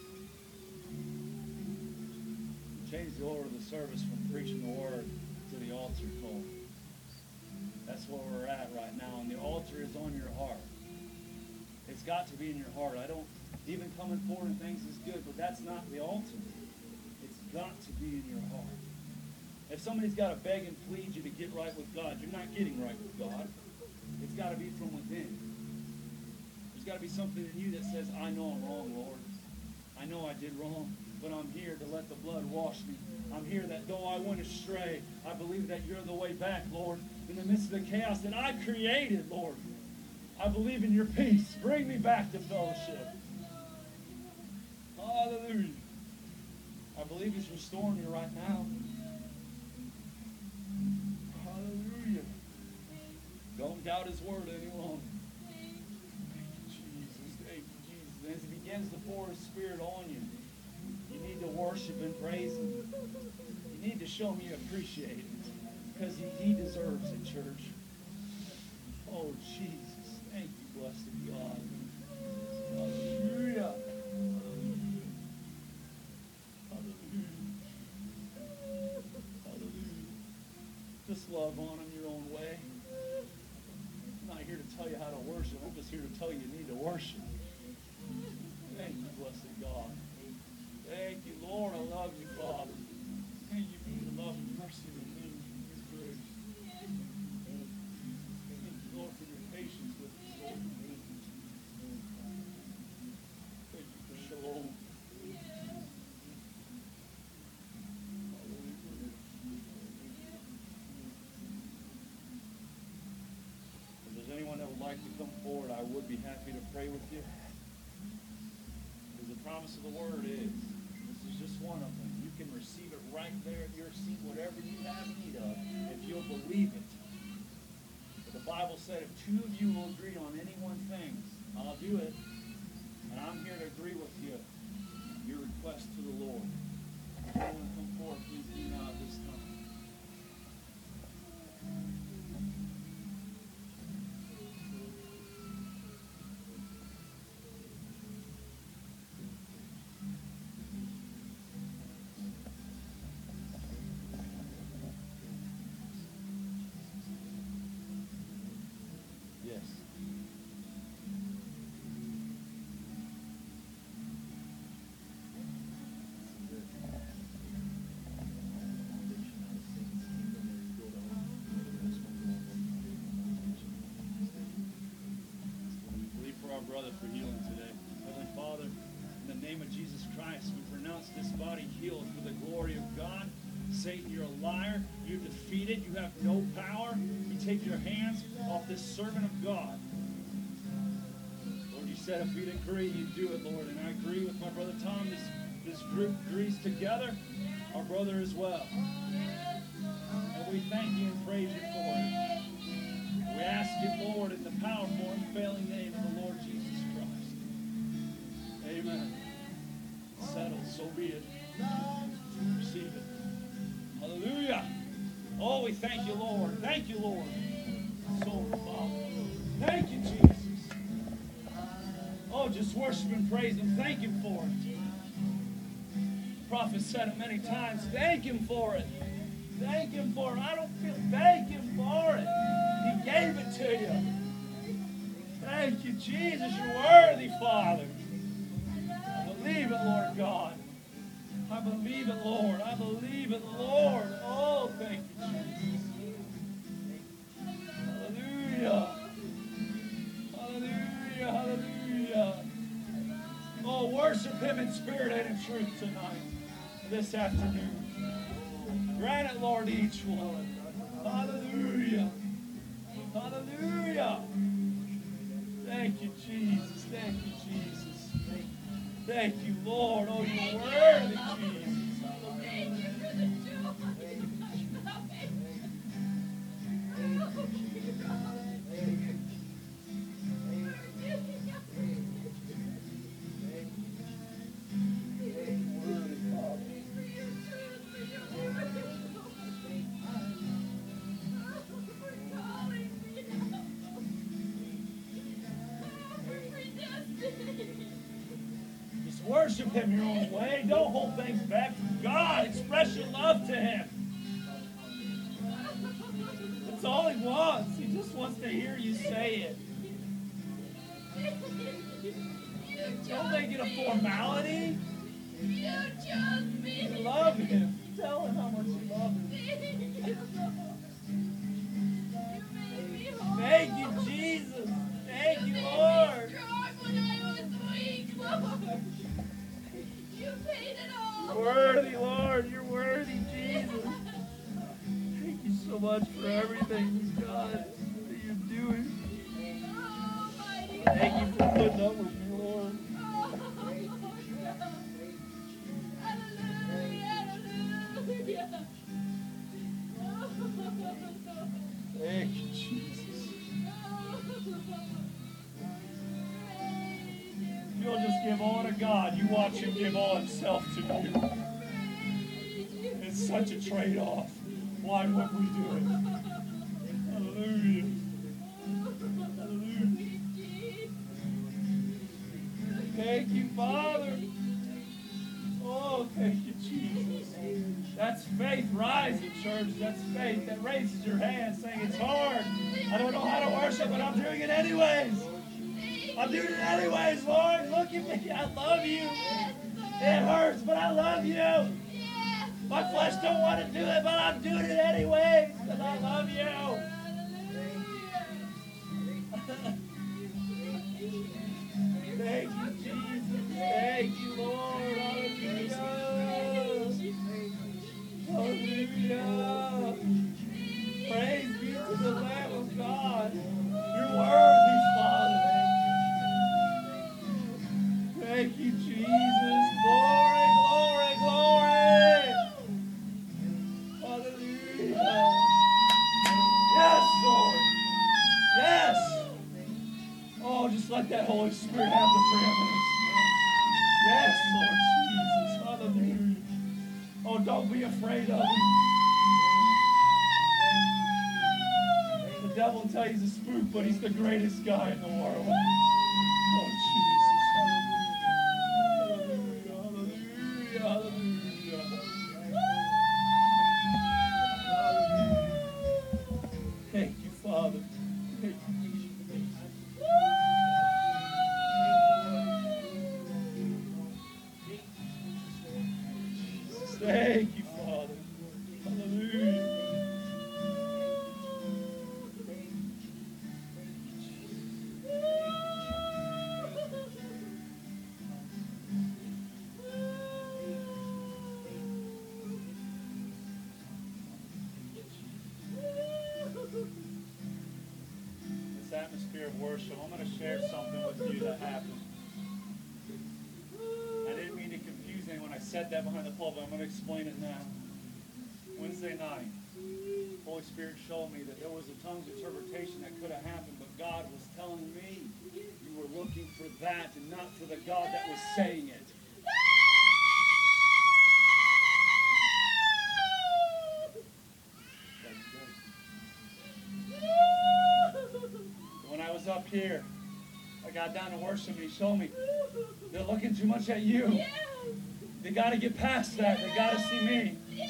We changed the order of the service from preaching the Word to the altar call. That's where we're at right now. And the altar is on your heart. It's got to be in your heart. Even coming forward and things is good, but that's not the ultimate. It's got to be in your heart. If somebody's got to beg and plead you to get right with God, you're not getting right with God. It's got to be from within. There's got to be something in you that says, I know I'm wrong, Lord. I know I did wrong, but I'm here to let the blood wash me. I'm here that though I went astray, I believe that you're the way back, Lord. In the midst of the chaos that I created, Lord, I believe in your peace. Bring me back to fellowship. Hallelujah. I believe He's restoring you right now. Hallelujah. Don't doubt His word any longer. Thank you, Jesus. Thank you, Jesus. And as He begins to pour His Spirit on you, you need to worship and praise Him. You need to show Him you appreciate it. Because He deserves it, church. Oh, Jesus. Thank you, blessed God. Hallelujah. Just love on Him your own way. I'm not here to tell you how to worship. I'm just here to tell you you need to worship. Thank you, blessed God. Thank you, Lord. I love you, Father. Thank you for your love and mercy and His grace. Thank you, Lord, for your patience with us, Lord. Thank you, like to come forward, I would be happy to pray with you. Because the promise of the Word is, this is just one of them. You can receive it right there at your seat, whatever you have need of, if you'll believe it. But the Bible said, if two of you will agree on any one thing, I'll do it. And I'm here to agree with you. Your request to the Lord. If you want to come forward, please do now at this time. Yes. We believe for our brother for healing today. Heavenly Father, in the name of Jesus Christ, we pronounce this body healed for the glory of God. Satan, you're a liar. You're defeated. You have no power. You take your hands off this servant of God. Lord, you said if we'd agree, you'd do it, Lord. And I agree with my brother Tom. This group agrees together. Our brother as well. And we thank you and praise you for it. We ask you, Lord, in the powerful, unfailing name of the Lord Jesus Christ. Amen. Settled, so be it. Receive it. Hallelujah. Oh, we thank you, Lord. Thank you, Lord. So, Father. Thank you, Jesus. Oh, just worship and praise him. Thank him for it. The prophet said it many times. Thank him for it. Thank him for it. I don't feel. Thank him for it. He gave it to you. Thank you, Jesus. You're worthy, Father. I believe it, Lord God. I believe it, Lord. I believe it, Lord. Oh, thank you, Jesus. Hallelujah. Hallelujah. Hallelujah. Oh, worship him in spirit and in truth tonight, this afternoon. Grant it, Lord, to each one. Hallelujah. Hallelujah. Thank you, Jesus. Thank you, Jesus. Thank you, Lord. Oh, you're worthy, Jesus. Thank you for the Just worship him your own way. Don't hold things back from God. Express your love to him. That's all he wants. He just wants to hear you say it. Don't make it a formality. You chose me. You love him. Tell him how much you love him. Thank you, Jesus. Thank you, Lord. You paid it all. You're worthy, Lord. You're worthy, Jesus. Thank you so much for everything, God, that you're doing. Almighty Thank you for putting up with me, Lord. Hallelujah. Thank you, Jesus. If you'll just give all to God, you watch him give all himself to you. It's such a trade-off. Why would we do it? Hallelujah. Hallelujah. Thank you, Father. Oh, thank you, Jesus. That's faith rising, church. That's faith that raises your hand saying it's hard. I don't know how to worship, but I'm doing it anyways. I'm doing it anyways, Lord. Look at me. I love you. It hurts, but I love you. My flesh don't want to do it, but I'm doing it anyways because I love you. Thank you, Jesus. Thank you, Lord. Hallelujah. Hallelujah. Praise be to the Lamb of God. You're worthy, let that Holy Spirit have the preeminence. Yes, Lord Jesus. Hallelujah. Oh, don't be afraid of him. The devil will tell you he's a spook, but he's the greatest guy in the world. Oh, Jesus. Hallelujah. Hallelujah. Hallelujah. Thank you, Father. Thank you. Thank you, Father. Hallelujah. This atmosphere of worship, I'm going to share something with you that happened. I didn't mean to confuse anyone when I said that behind the pulpit. I'm going to explain it now. Wednesday night, Holy Spirit showed me that there was a tongues interpretation that could have happened, but God was telling me you were looking for that and not for the God that was saying it. When I was up here, I got down to worship and he showed me they're looking too much at you. Yes. They got to get past that. They got to see me. Yes.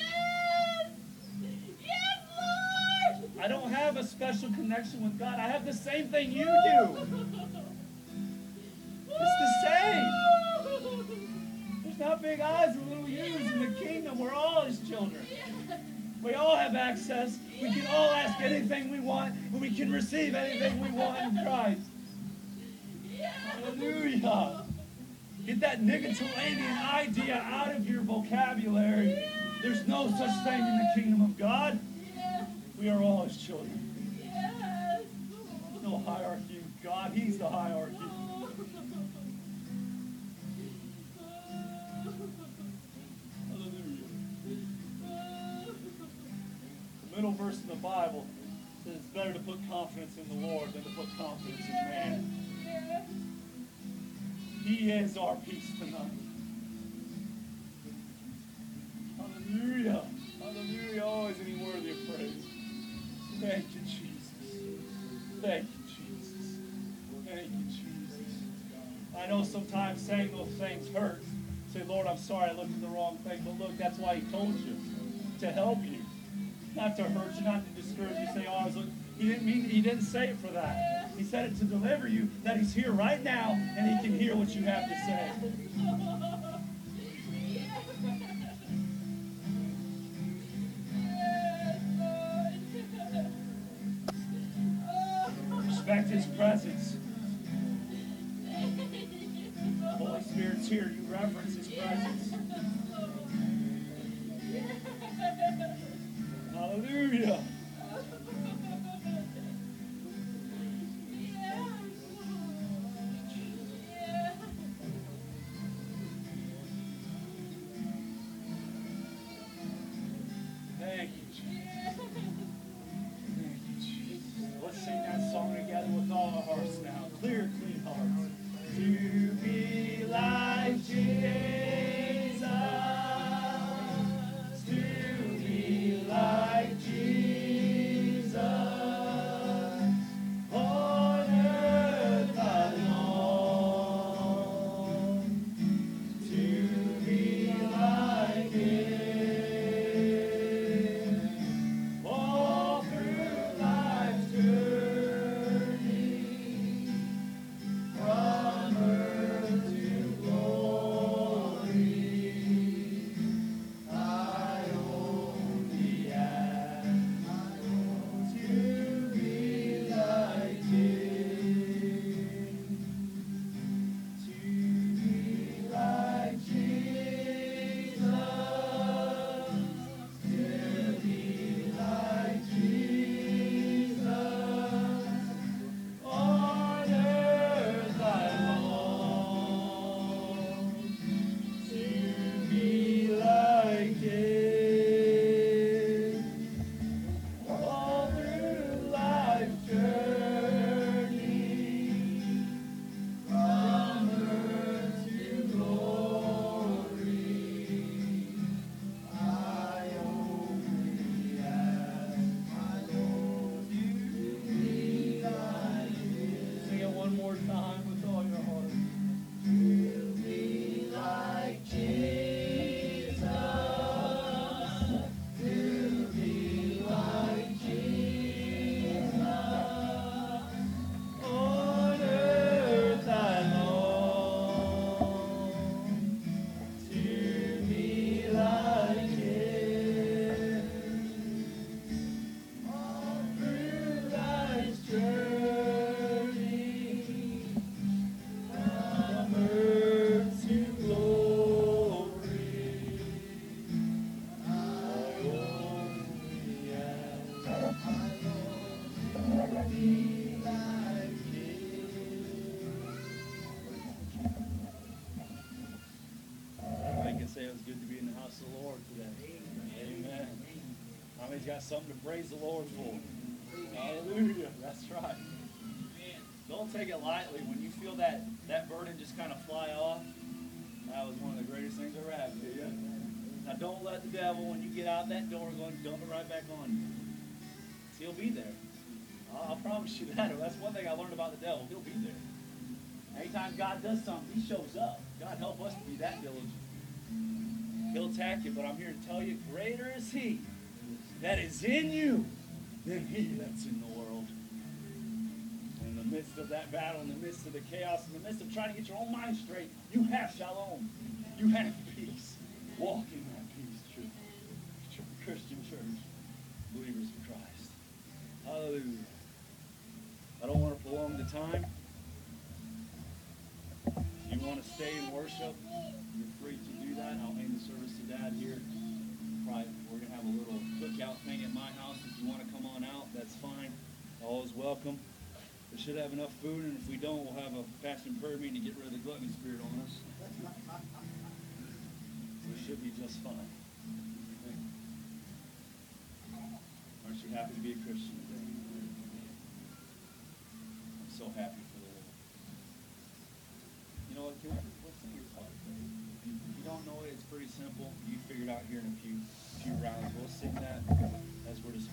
Yes, Lord. I don't have a special connection with God. I have the same thing you do. It's the same. There's not big eyes and little U's in the kingdom. We're all his children. We all have access. We can all ask anything we want, and we can receive anything we want in Christ. Hallelujah. Get that Nicotolabian idea out of your vocabulary. There's no such thing in the kingdom of God. We are all his children. There's no hierarchy in God. He's the hierarchy. Hallelujah. The middle verse in the Bible says it's better to put confidence in the Lord than to put confidence in man. He is our peace tonight. Hallelujah. Hallelujah. Oh, isn't he worthy of praise? Thank you, Jesus. Thank you, Jesus. Thank you, Jesus. I know sometimes saying those things hurts. Say, Lord, I'm sorry I looked at the wrong thing. But look, that's why he told you. To help you. Not to hurt you, not to discourage you. Say, oh, I was looking. He didn't say it for that. He said it to deliver you, that he's here right now, and he can hear what you have to say. Respect his presence. Holy Spirit's here. You reverence his presence. Hallelujah. Thank you, Jesus. Thank you, Jesus. Let's sing that song together with all our hearts now. Clear, clean hearts. To be like Jesus. To be like Jesus. Everybody's got something to praise the Lord for. Hallelujah. That's right. Don't take it lightly when you feel that burden just kind of fly off. That was one of the greatest things ever happened to you. Now don't let the devil, when you get out that door, go and dump it right back on you. He'll be there. I'll promise you that. That's one thing I learned about the devil. He'll be there. Anytime God does something, he shows up. God help us to be that diligent. He'll attack you, but I'm here to tell you, greater is he that is in you than he that's in the world. In the midst of that battle, in the midst of the chaos, in the midst of trying to get your own mind straight, you have shalom. You have peace. Walk in that peace, true Christian church, believers of Christ. Hallelujah. I don't want to prolong the time. If you want to stay and worship, you're free to do that. I'll hand the service to Dad here. We're going to have a little cookout thing at my house. If you want to come on out, that's fine. All is welcome. We should have enough food, and if we don't, we'll have a fast and prayer meeting to get rid of the gluttony spirit on us. We should be just fine. Aren't you happy to be a Christian today? I'm so happy for the Lord. You know what? Let's sing your part. If you don't know it, it's pretty simple. You figure it out here in a few rounds. We'll sing that as we're dismissed.